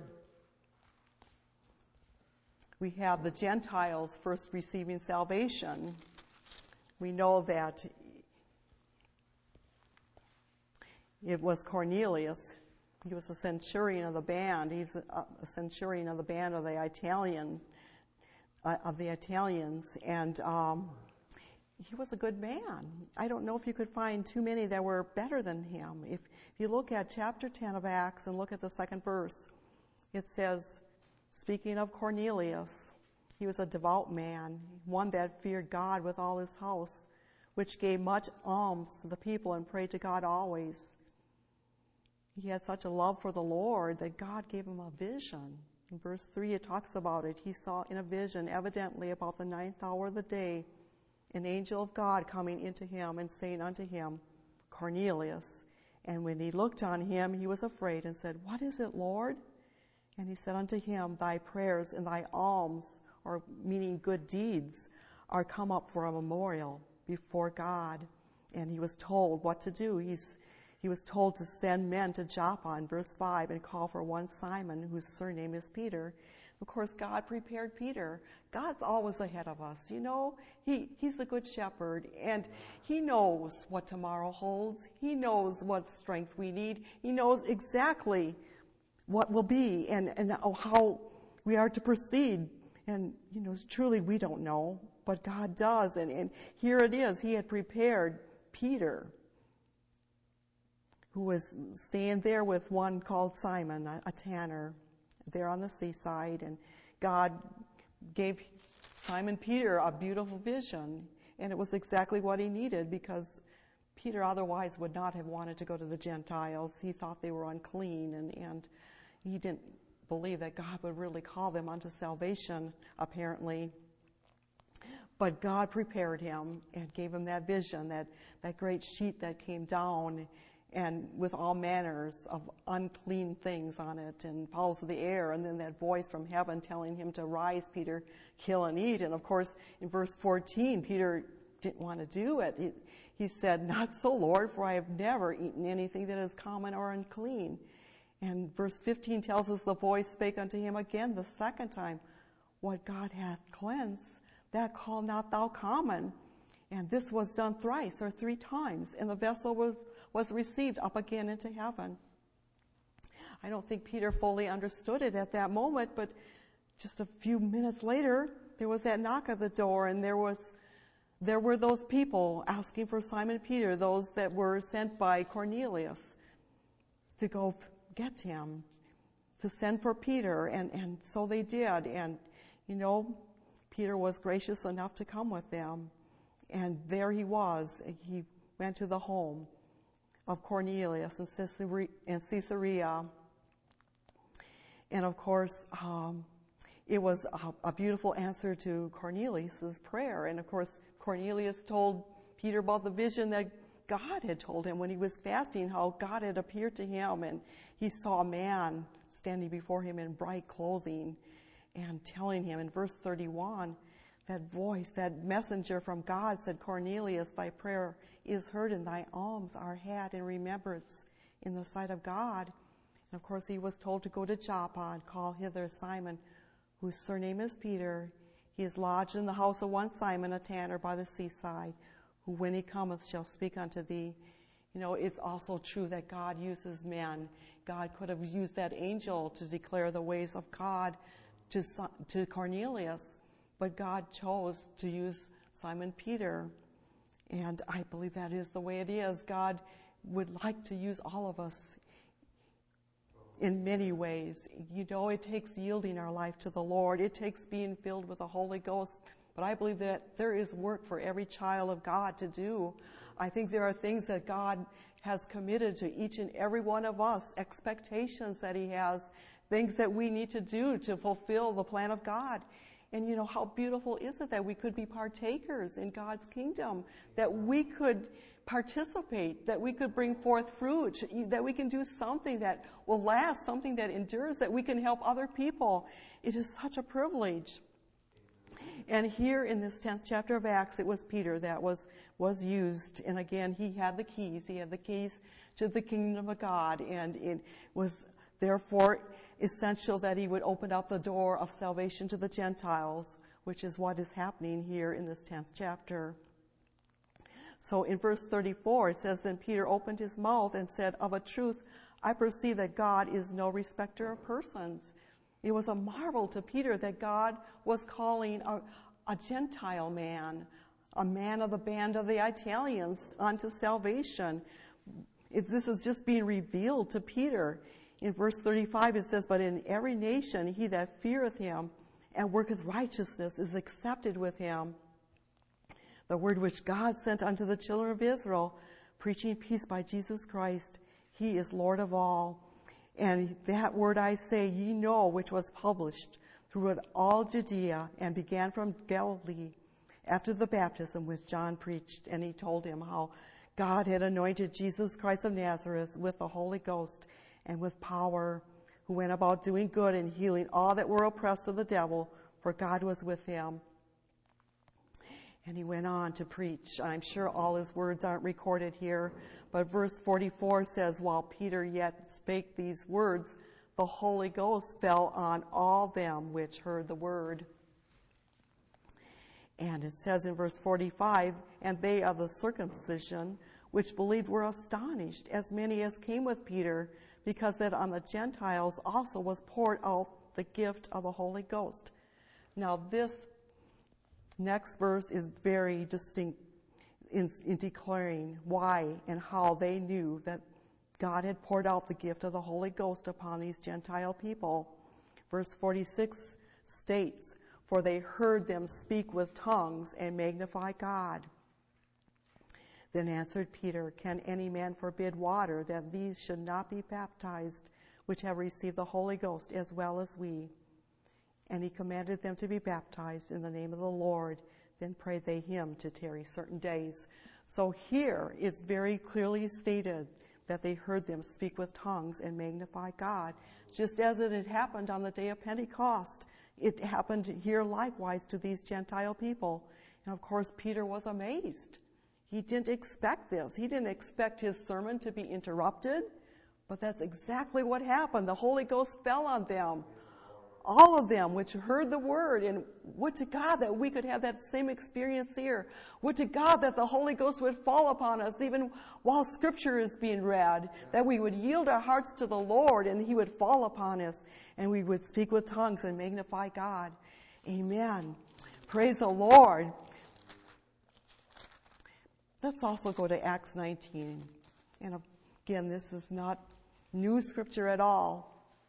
Speaker 1: we have the Gentiles first receiving salvation. We know that it was Cornelius. He was a centurion of the band. He was a centurion of the band of the Italian, uh, of the Italians, and um, he was a good man. I don't know if you could find too many that were better than him. If, if you look at chapter ten of Acts and look at the second verse, it says, speaking of Cornelius, he was a devout man, one that feared God with all his house, which gave much alms to the people and prayed to God always. He had such a love for the Lord that God gave him a vision. In verse three, it talks about it. He saw in a vision, evidently about the ninth hour of the day, an angel of God coming into him and saying unto him, Cornelius. And when he looked on him, he was afraid and said, What is it, Lord? And he said unto him, Thy prayers and thy alms, or meaning good deeds, are come up for a memorial before God. And he was told what to do. He's He was told to send men to Joppa in verse five and call for one Simon, whose surname is Peter. Of course, God prepared Peter. God's always ahead of us. You know, he, he's the good shepherd, and he knows what tomorrow holds. He knows what strength we need. He knows exactly what will be and, and how we are to proceed. And, you know, truly we don't know, but God does. And, and here it is. He had prepared Peter, who was staying there with one called Simon, a, a tanner, there on the seaside. And God gave Simon Peter a beautiful vision. And it was exactly what he needed, because Peter otherwise would not have wanted to go to the Gentiles. He thought they were unclean, and, and he didn't believe that God would really call them unto salvation, apparently. But God prepared him and gave him that vision, that, that great sheet that came down, and with all manners of unclean things on it, and fowls of the air, and then that voice from heaven telling him to rise, Peter, kill and eat. And of course, in verse fourteen, Peter didn't want to do it. He, he said, Not so, Lord, for I have never eaten anything that is common or unclean. And verse fifteen tells us the voice spake unto him again the second time, What God hath cleansed, that call not thou common. And this was done thrice or three times, and the vessel was, was received up again into heaven. I don't think Peter fully understood it at that moment, but just a few minutes later, there was that knock at the door, and there was there were those people asking for Simon Peter, those that were sent by Cornelius to go get him, to send for Peter, and, and so they did. And, you know, Peter was gracious enough to come with them. And there he was. He went to the home of Cornelius in Caesarea. And of course, um, it was a, a beautiful answer to Cornelius' prayer. And of course, Cornelius told Peter about the vision that God had told him when he was fasting, how God had appeared to him, and he saw a man standing before him in bright clothing and telling him in verse thirty-one, that voice, that messenger from God said, Cornelius, thy prayer is heard and thy alms are had in remembrance in the sight of God. And of course he was told to go to Joppa and call hither Simon, whose surname is Peter. He is lodged in the house of one Simon, a tanner by the seaside, who when he cometh shall speak unto thee. You know, it's also true that God uses men. God could have used that angel to declare the ways of God to, to Cornelius. But God chose to use Simon Peter. And I believe that is the way it is. God would like to use all of us in many ways. You know, it takes yielding our life to the Lord. It takes being filled with the Holy Ghost. But I believe that there is work for every child of God to do. I think there are things that God has committed to each and every one of us, expectations that he has, things that we need to do to fulfill the plan of God. And you know, how beautiful is it that we could be partakers in God's kingdom, that we could participate, that we could bring forth fruit, that we can do something that will last, something that endures, that we can help other people. It is such a privilege. And here in this tenth chapter of Acts, it was Peter that was, was used. And again, he had the keys. He had the keys to the kingdom of God, and it was therefore essential that he would open up the door of salvation to the Gentiles, which is what is happening here in this tenth chapter. So in verse thirty-four, it says, "Then Peter opened his mouth and said, 'Of a truth, I perceive that God is no respecter of persons.'" It was a marvel to Peter that God was calling a, a Gentile man, a man of the band of the Italians, unto salvation. It, this is just being revealed to Peter. In verse thirty-five, it says, "But in every nation he that feareth him and worketh righteousness is accepted with him. The word which God sent unto the children of Israel, preaching peace by Jesus Christ, he is Lord of all. And that word I say, ye know, which was published throughout all Judea, and began from Galilee, after the baptism which John preached." And he told him how God had anointed Jesus Christ of Nazareth with the Holy Ghost and with power, who went about doing good and healing all that were oppressed of the devil, for God was with him. And he went on to preach. I'm sure all his words aren't recorded here, but verse forty-four says, "While Peter yet spake these words, the Holy Ghost fell on all them which heard the word." And it says in verse forty-five, "And they of the circumcision which believed were astonished, as many as came with Peter, because that on the Gentiles also was poured out the gift of the Holy Ghost." Now this next verse is very distinct in, in declaring why and how they knew that God had poured out the gift of the Holy Ghost upon these Gentile people. Verse forty-six states, "For they heard them speak with tongues and magnify God. Then answered Peter, Can any man forbid water, that these should not be baptized, which have received the Holy Ghost, as well as we? And he commanded them to be baptized in the name of the Lord. Then prayed they him to tarry certain days." So here it's very clearly stated that they heard them speak with tongues and magnify God, just as it had happened on the day of Pentecost. It happened here likewise to these Gentile people. And of course, Peter was amazed. He didn't expect this. He didn't expect his sermon to be interrupted, but that's exactly what happened. The Holy Ghost fell on them. All of them which heard the word, and would to God that we could have that same experience here. Would to God that the Holy Ghost would fall upon us even while Scripture is being read, that we would yield our hearts to the Lord and He would fall upon us and we would speak with tongues and magnify God. Amen. Praise the Lord. Let's also go to Acts nineteen. And again, this is not new Scripture at all.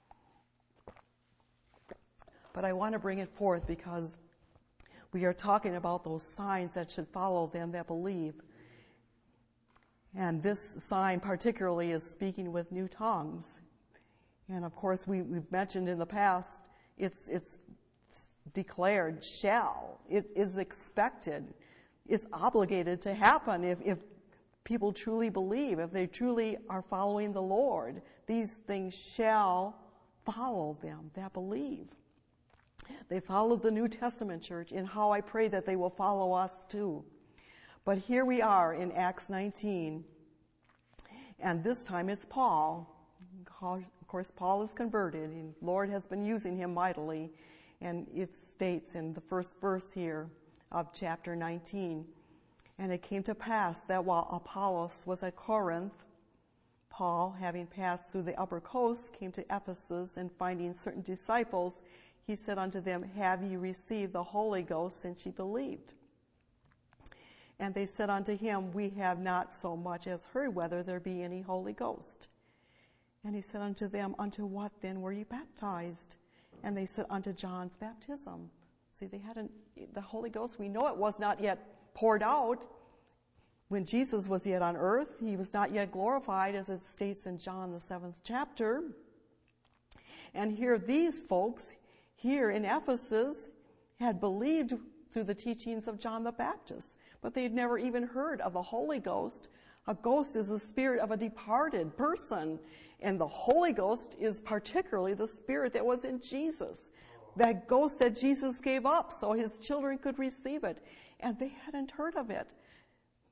Speaker 1: But I want to bring it forth because we are talking about those signs that should follow them that believe. And this sign particularly is speaking with new tongues. And of course, we, we've mentioned in the past, it's, it's declared shall. It is expected. It's obligated to happen if, if people truly believe, if they truly are following the Lord. These things shall follow them that believe. They followed the New Testament church, and how I pray that they will follow us too. But here we are in Acts nineteen, and this time it's Paul. Of course, Paul is converted, and the Lord has been using him mightily. And it states in the first verse here of chapter nineteen, "And it came to pass that while Apollos was at Corinth, Paul, having passed through the upper coast, came to Ephesus, and finding certain disciples, he said unto them, Have ye received the Holy Ghost since ye believed? And they said unto him, We have not so much as heard whether there be any Holy Ghost. And he said unto them, Unto what then were ye baptized? And they said, Unto John's baptism. See, they hadn't, the Holy Ghost, we know it was not yet poured out. When Jesus was yet on earth, he was not yet glorified, as it states in John the seventh chapter. And here these folks, here in Ephesus, had believed through the teachings of John the Baptist, but they had never even heard of the Holy Ghost. A ghost is the spirit of a departed person, and the Holy Ghost is particularly the spirit that was in Jesus, that ghost that Jesus gave up so his children could receive it, and they hadn't heard of it.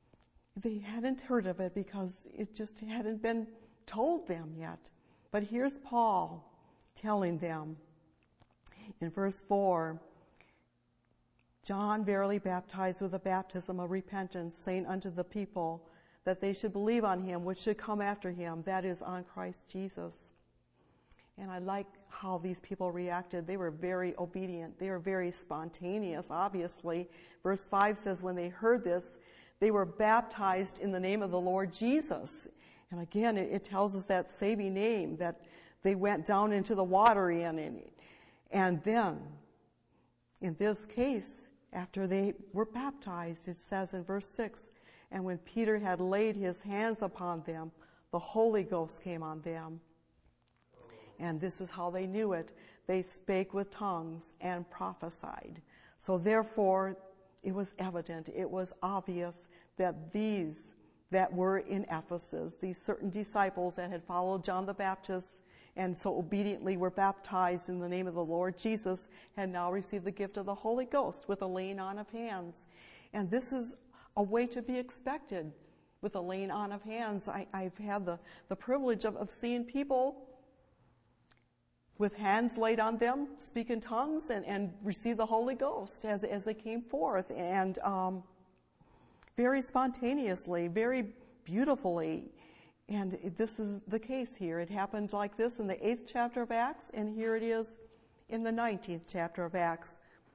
Speaker 1: They hadn't heard of it because it just hadn't been told them yet. But here's Paul telling them in verse four, John verily baptized with a baptism of repentance, saying unto the people that they should believe on him which should come after him, that is, on Christ Jesus. And I like how these people reacted. They were very obedient. They were very spontaneous, obviously. Verse five says, when they heard this, they were baptized in the name of the Lord Jesus. And again, it, it tells us that saving name, that they went down into the water in. And, and then, in this case, after they were baptized, it says in verse six, and when Peter had laid his hands upon them, the Holy Ghost came on them. And this is how they knew it. They spake with tongues and prophesied. So therefore, it was evident, it was obvious that these that were in Ephesus, these certain disciples that had followed John the Baptist and so obediently were baptized in the name of the Lord Jesus, had now received the gift of the Holy Ghost with a laying on of hands. And this is a way to be expected with a laying on of hands. I, I've had the, the privilege of, of seeing people with hands laid on them, speak in tongues, and, and receive the Holy Ghost as, as they came forth. And um, very spontaneously, very beautifully. And this is the case here. It happened like this in the eighth chapter of Acts, and here it is in the nineteenth chapter of Acts.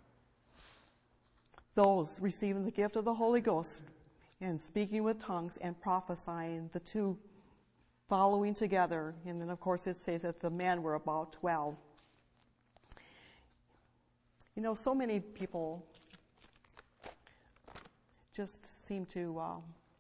Speaker 1: Those receiving the gift of the Holy Ghost and speaking with tongues and prophesying, the two following together. And then, of course, it says that the men were about twelve. You know, so many people just seem to uh,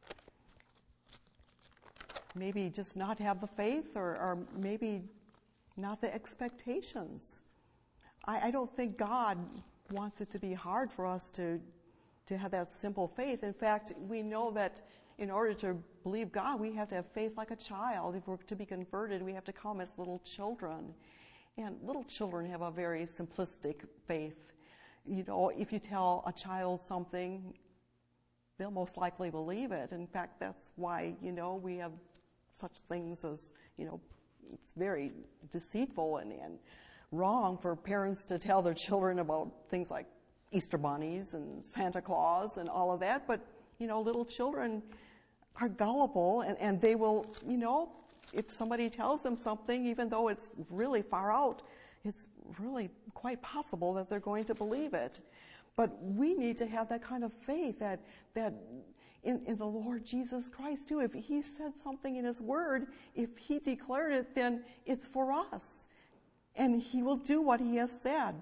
Speaker 1: maybe just not have the faith, or, or maybe not the expectations. I, I don't think God wants it to be hard for us to to have that simple faith. In fact, we know that in order to believe God, we have to have faith like a child. If we're to be converted, we have to come as little children. And little children have a very simplistic faith. You know, if you tell a child something, they'll most likely believe it. In fact, that's why, you know, we have such things as, you know, it's very deceitful and, and wrong for parents to tell their children about things like Easter bunnies and Santa Claus and all of that. But, you know, little children are gullible, and, and they will, you know, if somebody tells them something, even though it's really far out, it's really quite possible that they're going to believe it. But we need to have that kind of faith that that in, in the Lord Jesus Christ too. If He said something in His Word, if He declared it, then it's for us. And He will do what He has said.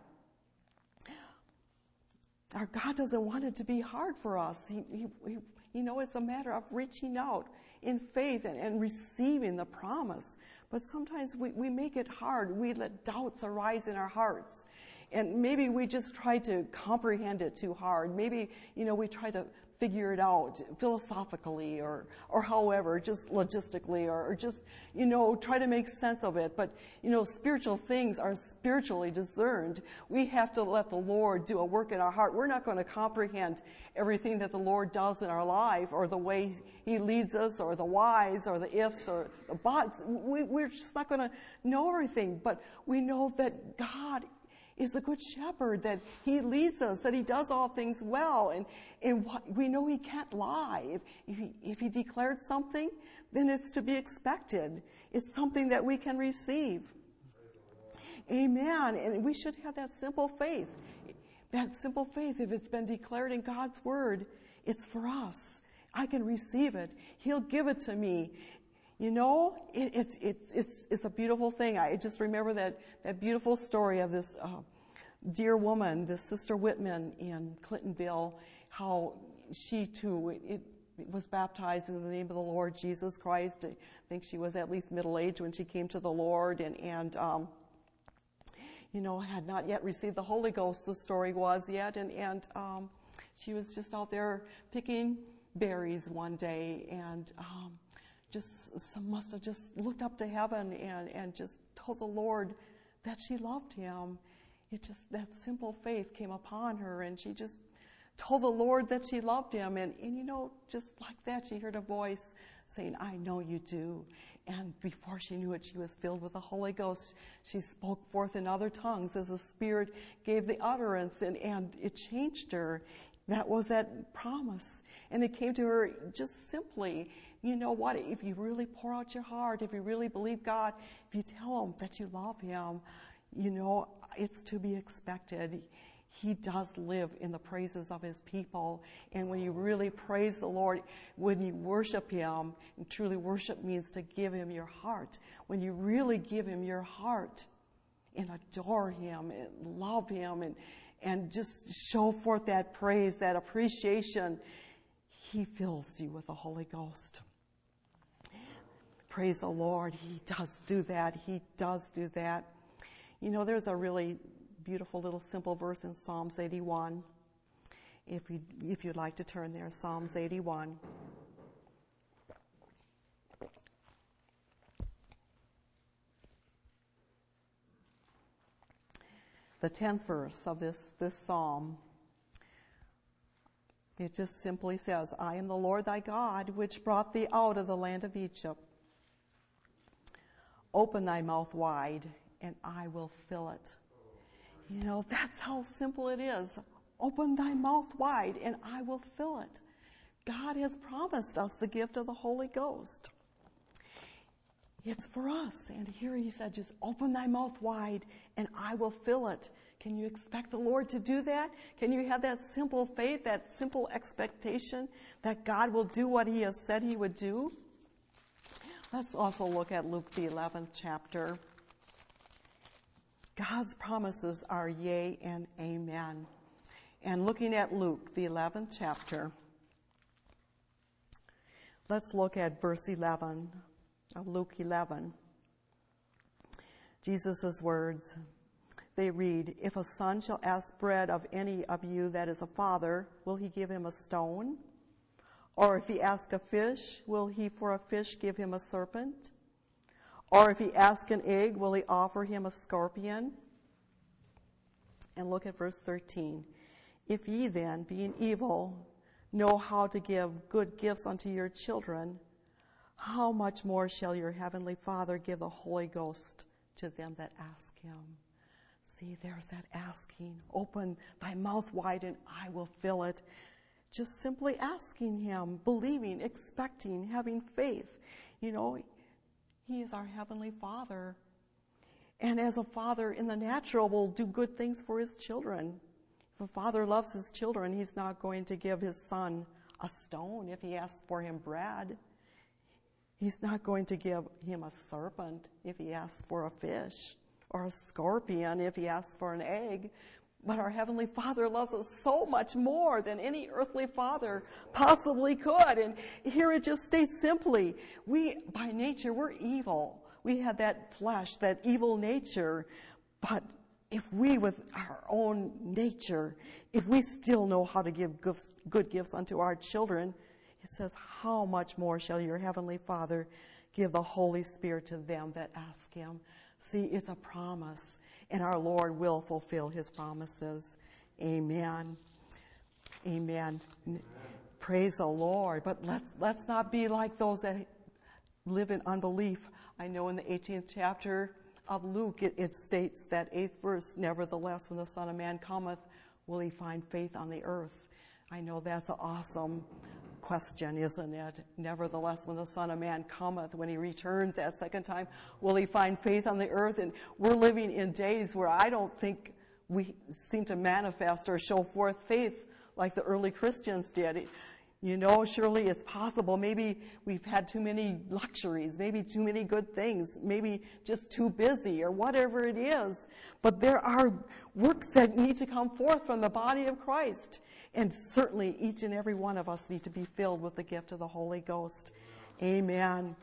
Speaker 1: Our God doesn't want it to be hard for us. He, he, he, you know, it's a matter of reaching out in faith and, and receiving the promise. But sometimes we, we make it hard. We let doubts arise in our hearts. And maybe we just try to comprehend it too hard. Maybe, you know, we try to figure it out philosophically or, or however, just logistically, or, or just, you know, try to make sense of it. But, you know, spiritual things are spiritually discerned. We have to let the Lord do a work in our heart. We're not going to comprehend everything that the Lord does in our life, or the way He leads us, or the whys, or the ifs, or the buts. We, we're just not going to know everything. But we know that God is the good shepherd, that He leads us, that He does all things well. And, and we know He can't lie. If, if, he, if He declared something, then it's to be expected. It's something that we can receive. Amen. And we should have that simple faith. That simple faith, if it's been declared in God's Word, it's for us. I can receive it. He'll give it to me. You know, it, it's it's it's it's a beautiful thing. I just remember that that beautiful story of this uh, dear woman, this Sister Whitman in Clintonville, how she too it, it was baptized in the name of the Lord Jesus Christ. I think she was at least middle aged when she came to the Lord, and and um, you know, had not yet received the Holy Ghost. The story was yet, and and um, she was just out there picking berries one day, and um, just some must have just looked up to heaven and, and just told the Lord that she loved Him. It just, that simple faith came upon her, and she just told the Lord that she loved him. And, and you know, just like that, she heard a voice saying, I know you do. And before she knew it, she was filled with the Holy Ghost. She spoke forth in other tongues as the Spirit gave the utterance, and, and it changed her. That was that promise. And it came to her just simply, you know what, if you really pour out your heart, if you really believe God, if you tell him that you love him, you know, it's to be expected. He does live in the praises of his people. And when you really praise the Lord, when you worship him, and truly worship means to give him your heart. When you really give him your heart and adore him and love him and, and just show forth that praise, that appreciation, he fills you with the Holy Ghost. Praise the Lord. He does do that. He does do that. You know, there's a really beautiful little simple verse in Psalms eighty-one. If you if you'd like to turn there, Psalms eighty-one. The tenth verse of this, this psalm, it just simply says, I am the Lord thy God, which brought thee out of the land of Egypt. Open thy mouth wide, and I will fill it. You know, that's how simple it is. Open thy mouth wide, and I will fill it. God has promised us the gift of the Holy Ghost. It's for us. And here he said, just open thy mouth wide and I will fill it. Can you expect the Lord to do that? Can you have that simple faith, that simple expectation that God will do what he has said he would do? Let's also look at Luke, the eleventh chapter. God's promises are yea and amen. And looking at Luke, the eleventh chapter, let's look at verse eleven. Of Luke eleven. Jesus' words, they read, if a son shall ask bread of any of you that is a father, will he give him a stone? Or if he ask a fish, will he for a fish give him a serpent? Or if he ask an egg, will he offer him a scorpion? And look at verse thirteen. If ye then, being evil, know how to give good gifts unto your children, how much more shall your heavenly Father give the Holy Ghost to them that ask him? See, there's that asking. Open thy mouth wide and I will fill it. Just simply asking him, believing, expecting, having faith. You know, he is our heavenly Father. And as a father in the natural will do good things for his children. If a father loves his children, he's not going to give his son a stone if he asks for him bread. He's not going to give him a serpent if he asks for a fish, or a scorpion if he asks for an egg. But our Heavenly Father loves us so much more than any earthly father possibly could. And here it just states simply, we, by nature, we're evil. We have that flesh, that evil nature. But if we, with our own nature, if we still know how to give gifts, good gifts unto our children, it says, how much more shall your Heavenly Father give the Holy Spirit to them that ask him? See, it's a promise, and our Lord will fulfill his promises. Amen. Amen. Amen. Praise the Lord. But let's let's not be like those that live in unbelief. I know in the eighteenth chapter of Luke, it, it states that eighth verse, nevertheless, when the Son of Man cometh, will he find faith on the earth? I know that's an awesome question, isn't it? Nevertheless, when the Son of Man cometh, when he returns that second time, will he find faith on the earth? And we're living in days where I don't think we seem to manifest or show forth faith like the early Christians did. You know, surely it's possible. Maybe we've had too many luxuries, maybe too many good things, maybe just too busy or whatever it is. But there are works that need to come forth from the body of Christ. And certainly each and every one of us need to be filled with the gift of the Holy Ghost. Amen.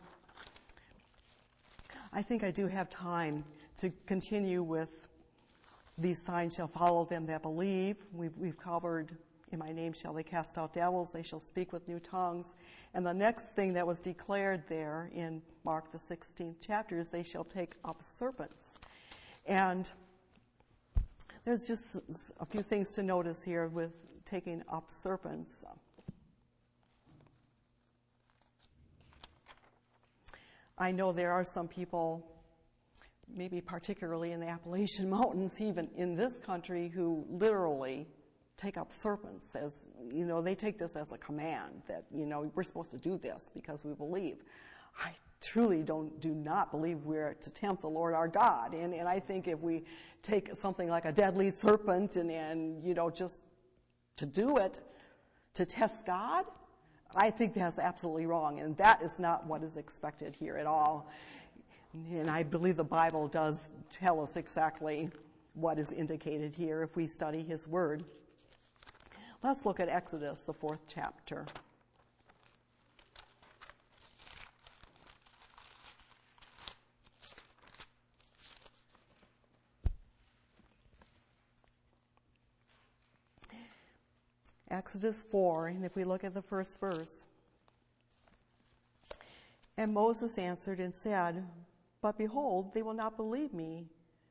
Speaker 1: I think I do have time to continue with these signs shall follow them that believe. We've, we've covered, in my name shall they cast out devils, they shall speak with new tongues. And the next thing that was declared there in Mark the sixteenth chapter is they shall take up serpents. And there's just a few things to notice here with taking up serpents. I know there are some people, maybe particularly in the Appalachian Mountains, even in this country, who literally take up serpents as, you know, they take this as a command that, you know, we're supposed to do this because we believe. I truly don't, do not believe we're to tempt the Lord our God. And, and I think if we take something like a deadly serpent and, and, you know, just to do it, to test God, I think that's absolutely wrong, and that is not what is expected here at all. And I believe the Bible does tell us exactly what is indicated here if we study His Word. Let's look at Exodus, the fourth chapter. Exodus four, and if we look at the first verse. And Moses answered and said, But behold, they will not believe me,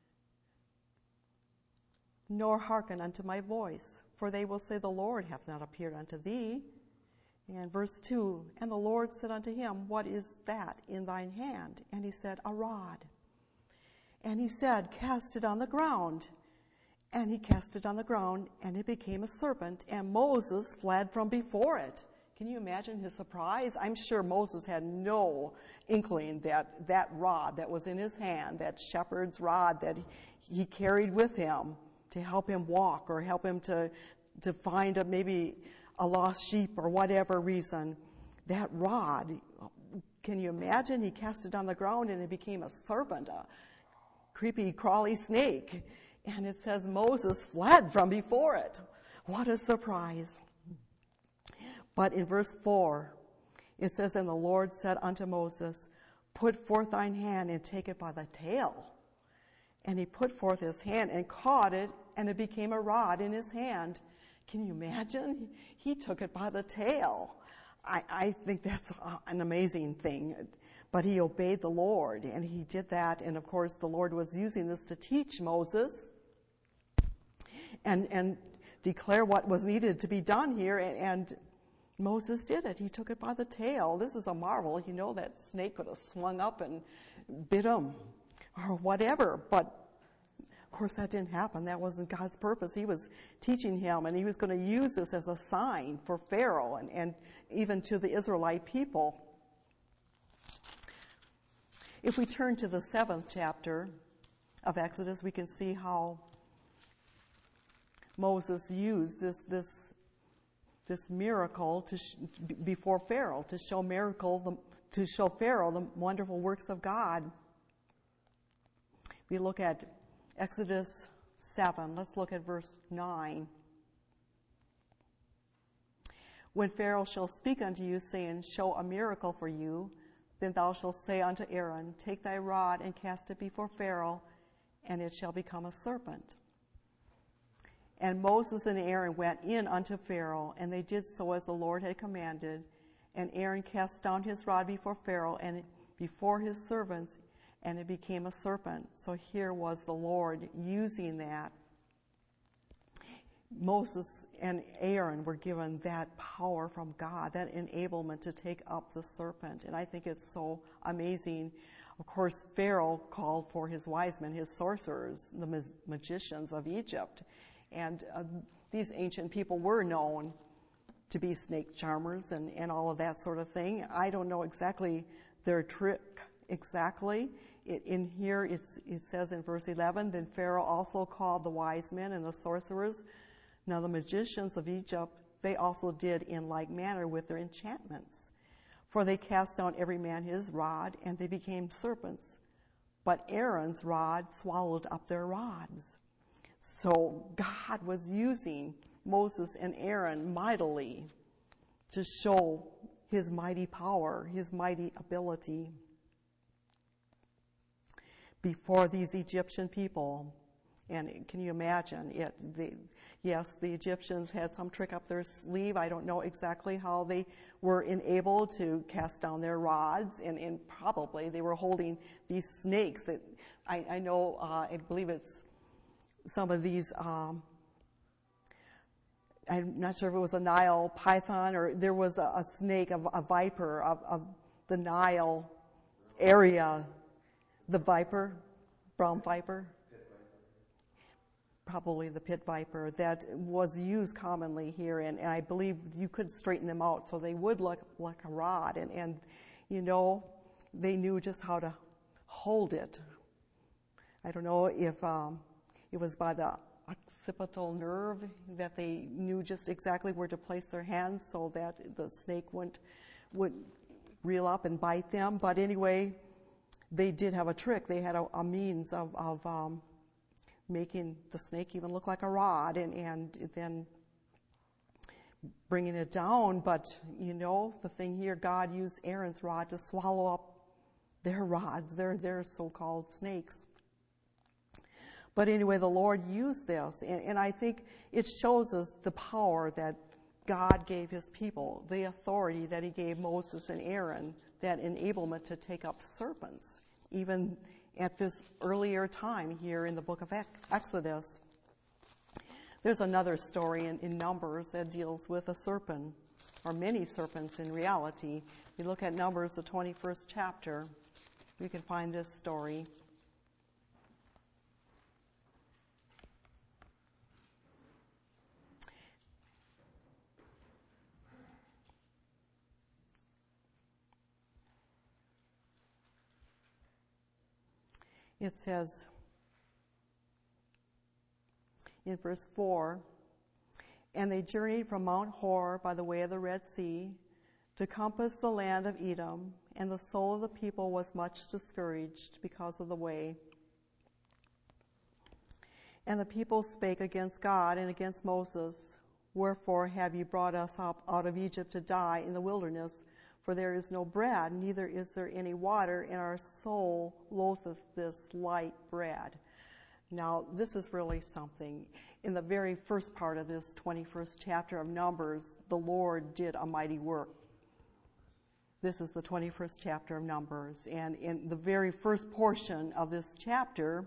Speaker 1: nor hearken unto my voice, for they will say, The Lord hath not appeared unto thee. And verse two, And the Lord said unto him, What is that in thine hand? And he said, A rod. And he said, Cast it on the ground. And he cast it on the ground, and it became a serpent, and Moses fled from before it. Can you imagine his surprise? I'm sure Moses had no inkling that that rod that was in his hand, that shepherd's rod that he carried with him to help him walk or help him to, to find a, maybe a lost sheep or whatever reason, that rod, can you imagine? He cast it on the ground, and it became a serpent, a creepy, crawly snake. And it says Moses fled from before it. What a surprise. But in verse four, it says, And the Lord said unto Moses, Put forth thine hand and take it by the tail. And he put forth his hand and caught it, and it became a rod in his hand. Can you imagine? He took it by the tail. I, I think that's an amazing thing. But he obeyed the Lord, and he did that. And of course, the Lord was using this to teach Moses and, and declare what was needed to be done here. And, and Moses did it. He took it by the tail. This is a marvel. You know, that snake could have swung up and bit him or whatever. But of course, that didn't happen. That wasn't God's purpose. He was teaching him, and he was going to use this as a sign for Pharaoh and, and even to the Israelite people. If we turn to the seventh chapter of Exodus, we can see how Moses used this this this miracle to sh- before Pharaoh to show miracle the, to show Pharaoh the wonderful works of God. We look at Exodus seven. Let's look at verse nine. When Pharaoh shall speak unto you, saying, Show a miracle for you, then thou shalt say unto Aaron, Take thy rod and cast it before Pharaoh, and it shall become a serpent. And Moses and Aaron went in unto Pharaoh, and they did so as the Lord had commanded. And Aaron cast down his rod before Pharaoh and before his servants, and it became a serpent. So here was the Lord using that. Moses and Aaron were given that power from God, that enablement to take up the serpent. And I think it's so amazing. Of course, Pharaoh called for his wise men, his sorcerers, the ma- magicians of Egypt. And uh, these ancient people were known to be snake charmers and, and all of that sort of thing. I don't know exactly their trick exactly. It, in here it's, it says in verse eleven, Then Pharaoh also called the wise men and the sorcerers. Now the magicians of Egypt, they also did in like manner with their enchantments. For they cast down every man his rod, and they became serpents. But Aaron's rod swallowed up their rods. So God was using Moses and Aaron mightily to show his mighty power, his mighty ability before these Egyptian people. And can you imagine it? The, yes, the Egyptians had some trick up their sleeve. I don't know exactly how they were enabled to cast down their rods, and, and probably they were holding these snakes that I, I know, uh, I believe it's some of these, um, I'm not sure if it was a Nile python or there was a, a snake, a, a viper of, of the Nile area. The viper, brown viper, probably the pit viper, that was used commonly here, and, and I believe you could straighten them out so they would look like a rod, and, and you know, they knew just how to hold it. I don't know if um, it was by the occipital nerve that they knew just exactly where to place their hands so that the snake wouldn't would reel up and bite them. But anyway, they did have a trick. They had a, a means of, of um, making the snake even look like a rod, and, and then bringing it down. But, you know, the thing here, God used Aaron's rod to swallow up their rods, their, their so-called snakes. But anyway, the Lord used this, and, and I think it shows us the power that God gave his people, the authority that he gave Moses and Aaron, that enablement to take up serpents, even at this earlier time here in the book of Exodus. There's another story in, in Numbers that deals with a serpent, or many serpents in reality. If you look at Numbers, the twenty-first chapter, you can find this story. It says in verse four, "And they journeyed from Mount Hor by the way of the Red Sea to compass the land of Edom, and the soul of the people was much discouraged because of the way. And the people spake against God and against Moses, Wherefore have ye brought us up out of Egypt to die in the wilderness? For there is no bread, neither is there any water, and our soul loatheth this light bread." Now, this is really something. In the very first part of this twenty-first chapter of Numbers, the Lord did a mighty work. This is the twenty-first chapter of Numbers. And in the very first portion of this chapter,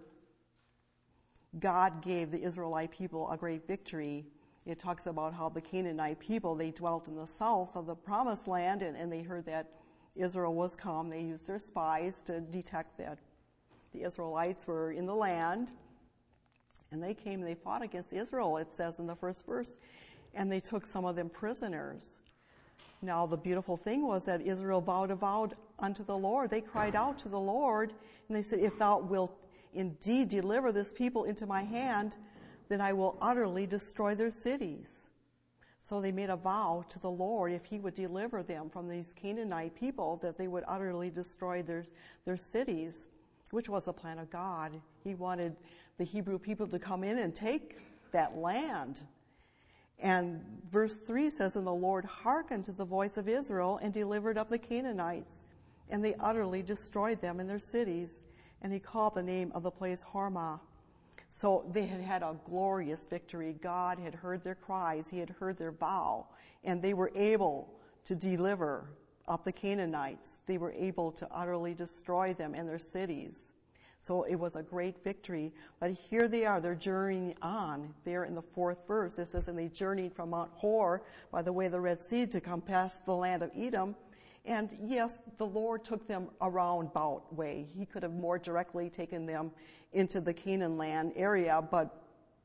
Speaker 1: God gave the Israelite people a great victory. It talks about how the Canaanite people, they dwelt in the south of the promised land, and, and they heard that Israel was come. They used their spies to detect that the Israelites were in the land. And they came and they fought against Israel, it says in the first verse, and they took some of them prisoners. Now, the beautiful thing was that Israel vowed a vow unto the Lord. They cried out to the Lord, and they said, "If thou wilt indeed deliver this people into my hand, then I will utterly destroy their cities." So they made a vow to the Lord, if he would deliver them from these Canaanite people, that they would utterly destroy their, their cities, which was the plan of God. He wanted the Hebrew people to come in and take that land. And verse three says, "And the Lord hearkened to the voice of Israel and delivered up the Canaanites, and they utterly destroyed them in their cities. And he called the name of the place Hormah." So they had had a glorious victory. God had heard their cries. He had heard their vow. And they were able to deliver up the Canaanites. They were able to utterly destroy them and their cities. So it was a great victory. But here they are. They're journeying on. There in the fourth verse, it says, "And they journeyed from Mount Hor by the way of the Red Sea to compass the land of Edom." And yes, the Lord took them a roundabout way. He could have more directly taken them into the Canaan land area, but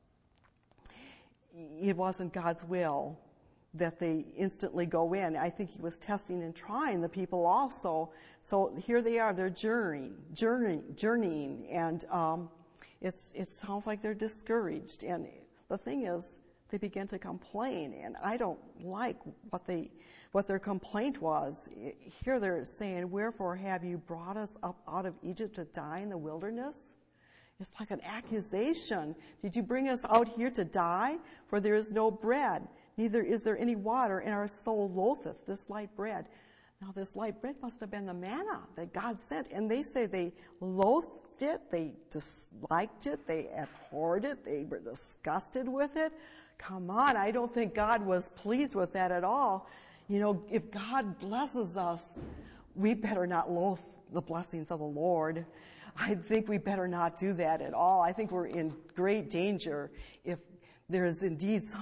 Speaker 1: it wasn't God's will that they instantly go in. I think he was testing and trying the people also. So here they are, they're journeying, journeying, journeying, and um, it's it sounds like they're discouraged. And the thing is, they began to complain, and I don't like what they what their complaint was. Here they're saying, "Wherefore have you brought us up out of Egypt to die in the wilderness?" It's like an accusation. "Did you bring us out here to die? For there is no bread, neither is there any water, and our soul loatheth this light bread." Now, this light bread must have been the manna that God sent. And they say they loathed it, they disliked it, they abhorred it, they were disgusted with it. Come on, I don't think God was pleased with that at all. You know, if God blesses us, we better not loathe the blessings of the Lord. I think we better not do that at all. I think we're in great danger if there is indeed some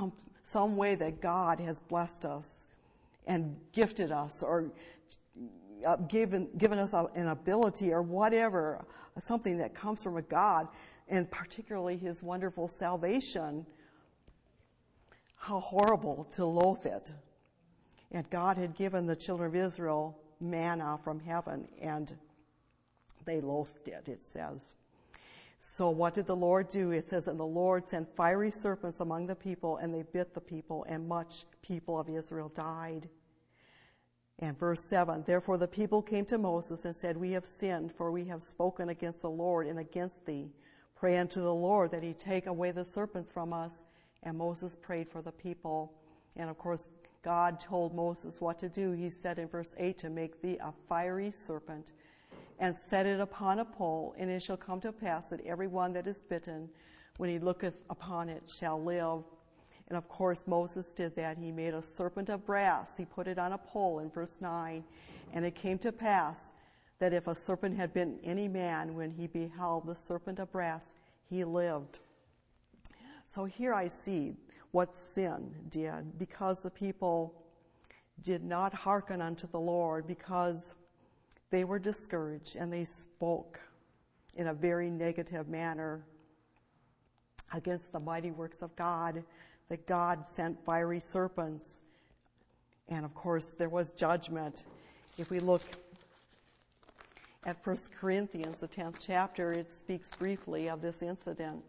Speaker 1: some way that God has blessed us and gifted us or uh, given, given us a, an ability or whatever, something that comes from a God, and particularly his wonderful salvation, how horrible to loathe it. And God had given the children of Israel manna from heaven, and they loathed it, it says. So what did the Lord do? It says, and the Lord sent fiery serpents among the people, and they bit the people, and much people of Israel died. And verse seven, therefore the people came to Moses and said, we have sinned, for we have spoken against the Lord and against thee. Pray unto the Lord that he take away the serpents from us. And Moses prayed for the people. And of course, God told Moses what to do. He said in verse eight, to make thee a fiery serpent, and set it upon a pole, and it shall come to pass that every one that is bitten, when he looketh upon it, shall live. And of course, Moses did that. He made a serpent of brass. He put it on a pole in verse nine. And it came to pass that if a serpent had bitten any man, when he beheld the serpent of brass, he lived. So here I see what sin did, because the people did not hearken unto the Lord, because they were discouraged and they spoke in a very negative manner against the mighty works of God, that God sent fiery serpents. And of course, there was judgment. If we look at First Corinthians, the tenth chapter, it speaks briefly of this incident.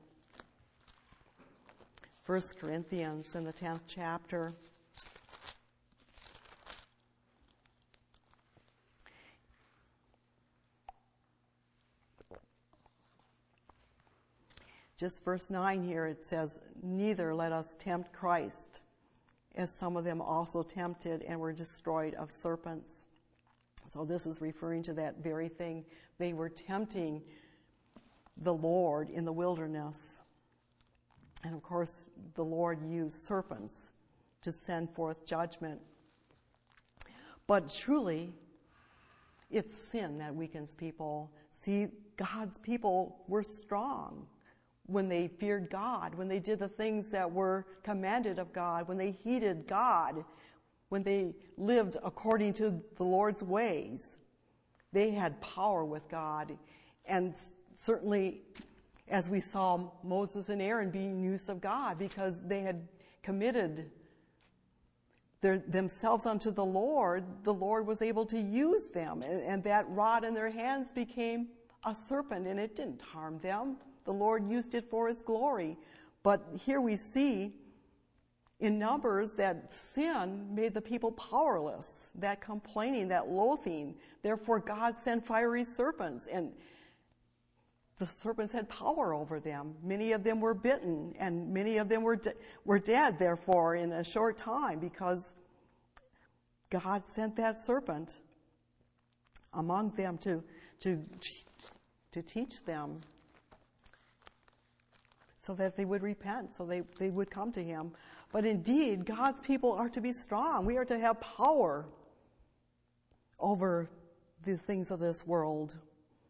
Speaker 1: First Corinthians in the tenth chapter. Just verse nine here, it says, neither let us tempt Christ, as some of them also tempted and were destroyed of serpents. So this is referring to that very thing. They were tempting the Lord in the wilderness. And of course, the Lord used serpents to send forth judgment. But truly, it's sin that weakens people. See, God's people were strong when they feared God, when they did the things that were commanded of God, when they heeded God, when they lived according to the Lord's ways. They had power with God. And certainly, as we saw Moses and Aaron being used of God, because they had committed their, themselves unto the Lord, the Lord was able to use them. And, and that rod in their hands became a serpent, and it didn't harm them. The Lord used it for his glory. But here we see in Numbers that sin made the people powerless, that complaining, that loathing. Therefore, God sent fiery serpents, and the serpents had power over them. Many of them were bitten, and many of them were de- were dead, therefore, in a short time, because God sent that serpent among them to, to, to teach them, so that they would repent, so they, they would come to him. But indeed, God's people are to be strong. We are to have power over the things of this world.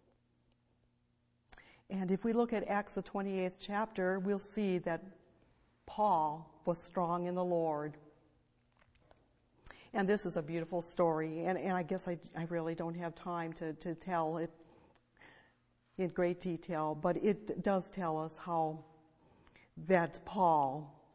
Speaker 1: And if we look at Acts, the twenty-eighth chapter, we'll see that Paul was strong in the Lord. And this is a beautiful story, and, and I guess I, I really don't have time to, to tell it in great detail, but it does tell us how that Paul,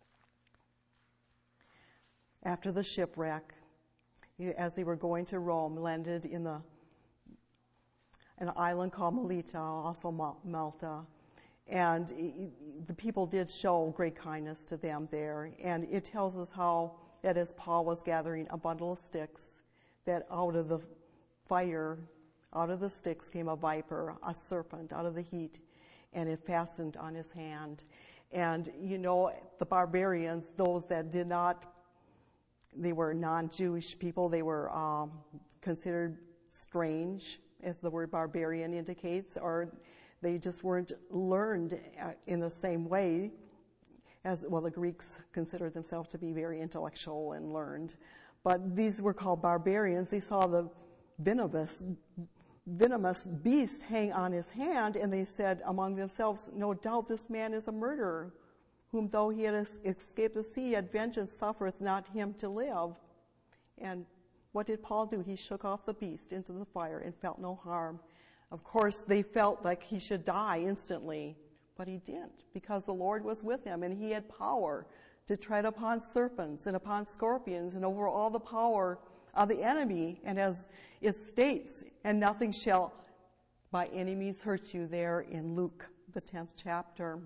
Speaker 1: after the shipwreck, as they were going to Rome, landed in the an island called Melita, also Malta, and the people did show great kindness to them there. And it tells us how that as Paul was gathering a bundle of sticks, that out of the fire, out of the sticks came a viper, a serpent, out of the heat, and it fastened on his hand. And, you know, the barbarians, those that did not, they were non-Jewish people, they were um, considered strange, as the word barbarian indicates, or they just weren't learned in the same way as, well, the Greeks considered themselves to be very intellectual and learned. But these were called barbarians. They saw the venomous venomous beast hang on his hand, and they said among themselves, no doubt this man is a murderer, whom though he had escaped the sea, yet vengeance suffereth not him to live. And what did Paul do? He shook off the beast into the fire and felt no harm. Of course, they felt like he should die instantly, but he didn't, because the Lord was with him, and he had power to tread upon serpents and upon scorpions and over all the power of the enemy. And as it states, and nothing shall by any means hurt you, there in Luke, the tenth chapter.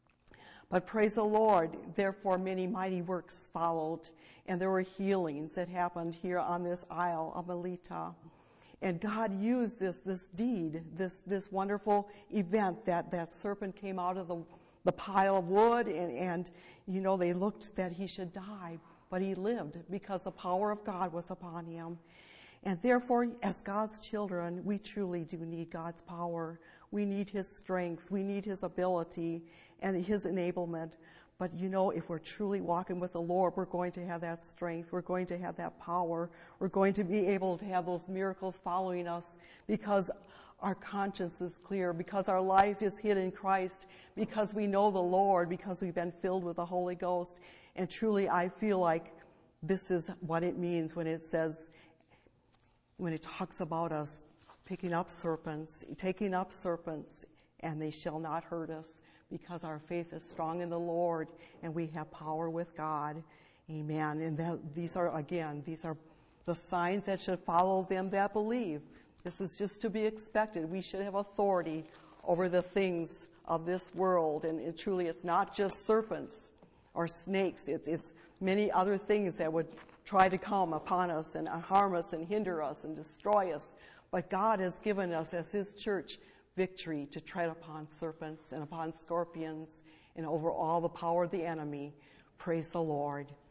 Speaker 1: But praise the Lord, therefore many mighty works followed, and there were healings that happened here on this Isle of Melita. And God used this this deed, this this wonderful event, that that serpent came out of the, the pile of wood, and, and, you know, they looked that he should die, but he lived because the power of God was upon him. And therefore, as God's children, we truly do need God's power. We need his strength. We need his ability and his enablement. But you know, if we're truly walking with the Lord, we're going to have that strength. We're going to have that power. We're going to be able to have those miracles following us because our conscience is clear, because our life is hid in Christ, because we know the Lord, because we've been filled with the Holy Ghost. And truly, I feel like this is what it means when it says, when it talks about us picking up serpents, taking up serpents, and they shall not hurt us, because our faith is strong in the Lord and we have power with God. Amen. And that, these are, again, these are the signs that should follow them that believe. This is just to be expected. We should have authority over the things of this world. And it, truly, it's not just serpents or snakes. It's, it's many other things that would try to come upon us and harm us and hinder us and destroy us. But God has given us, as his church, victory to tread upon serpents and upon scorpions and over all the power of the enemy. Praise the Lord.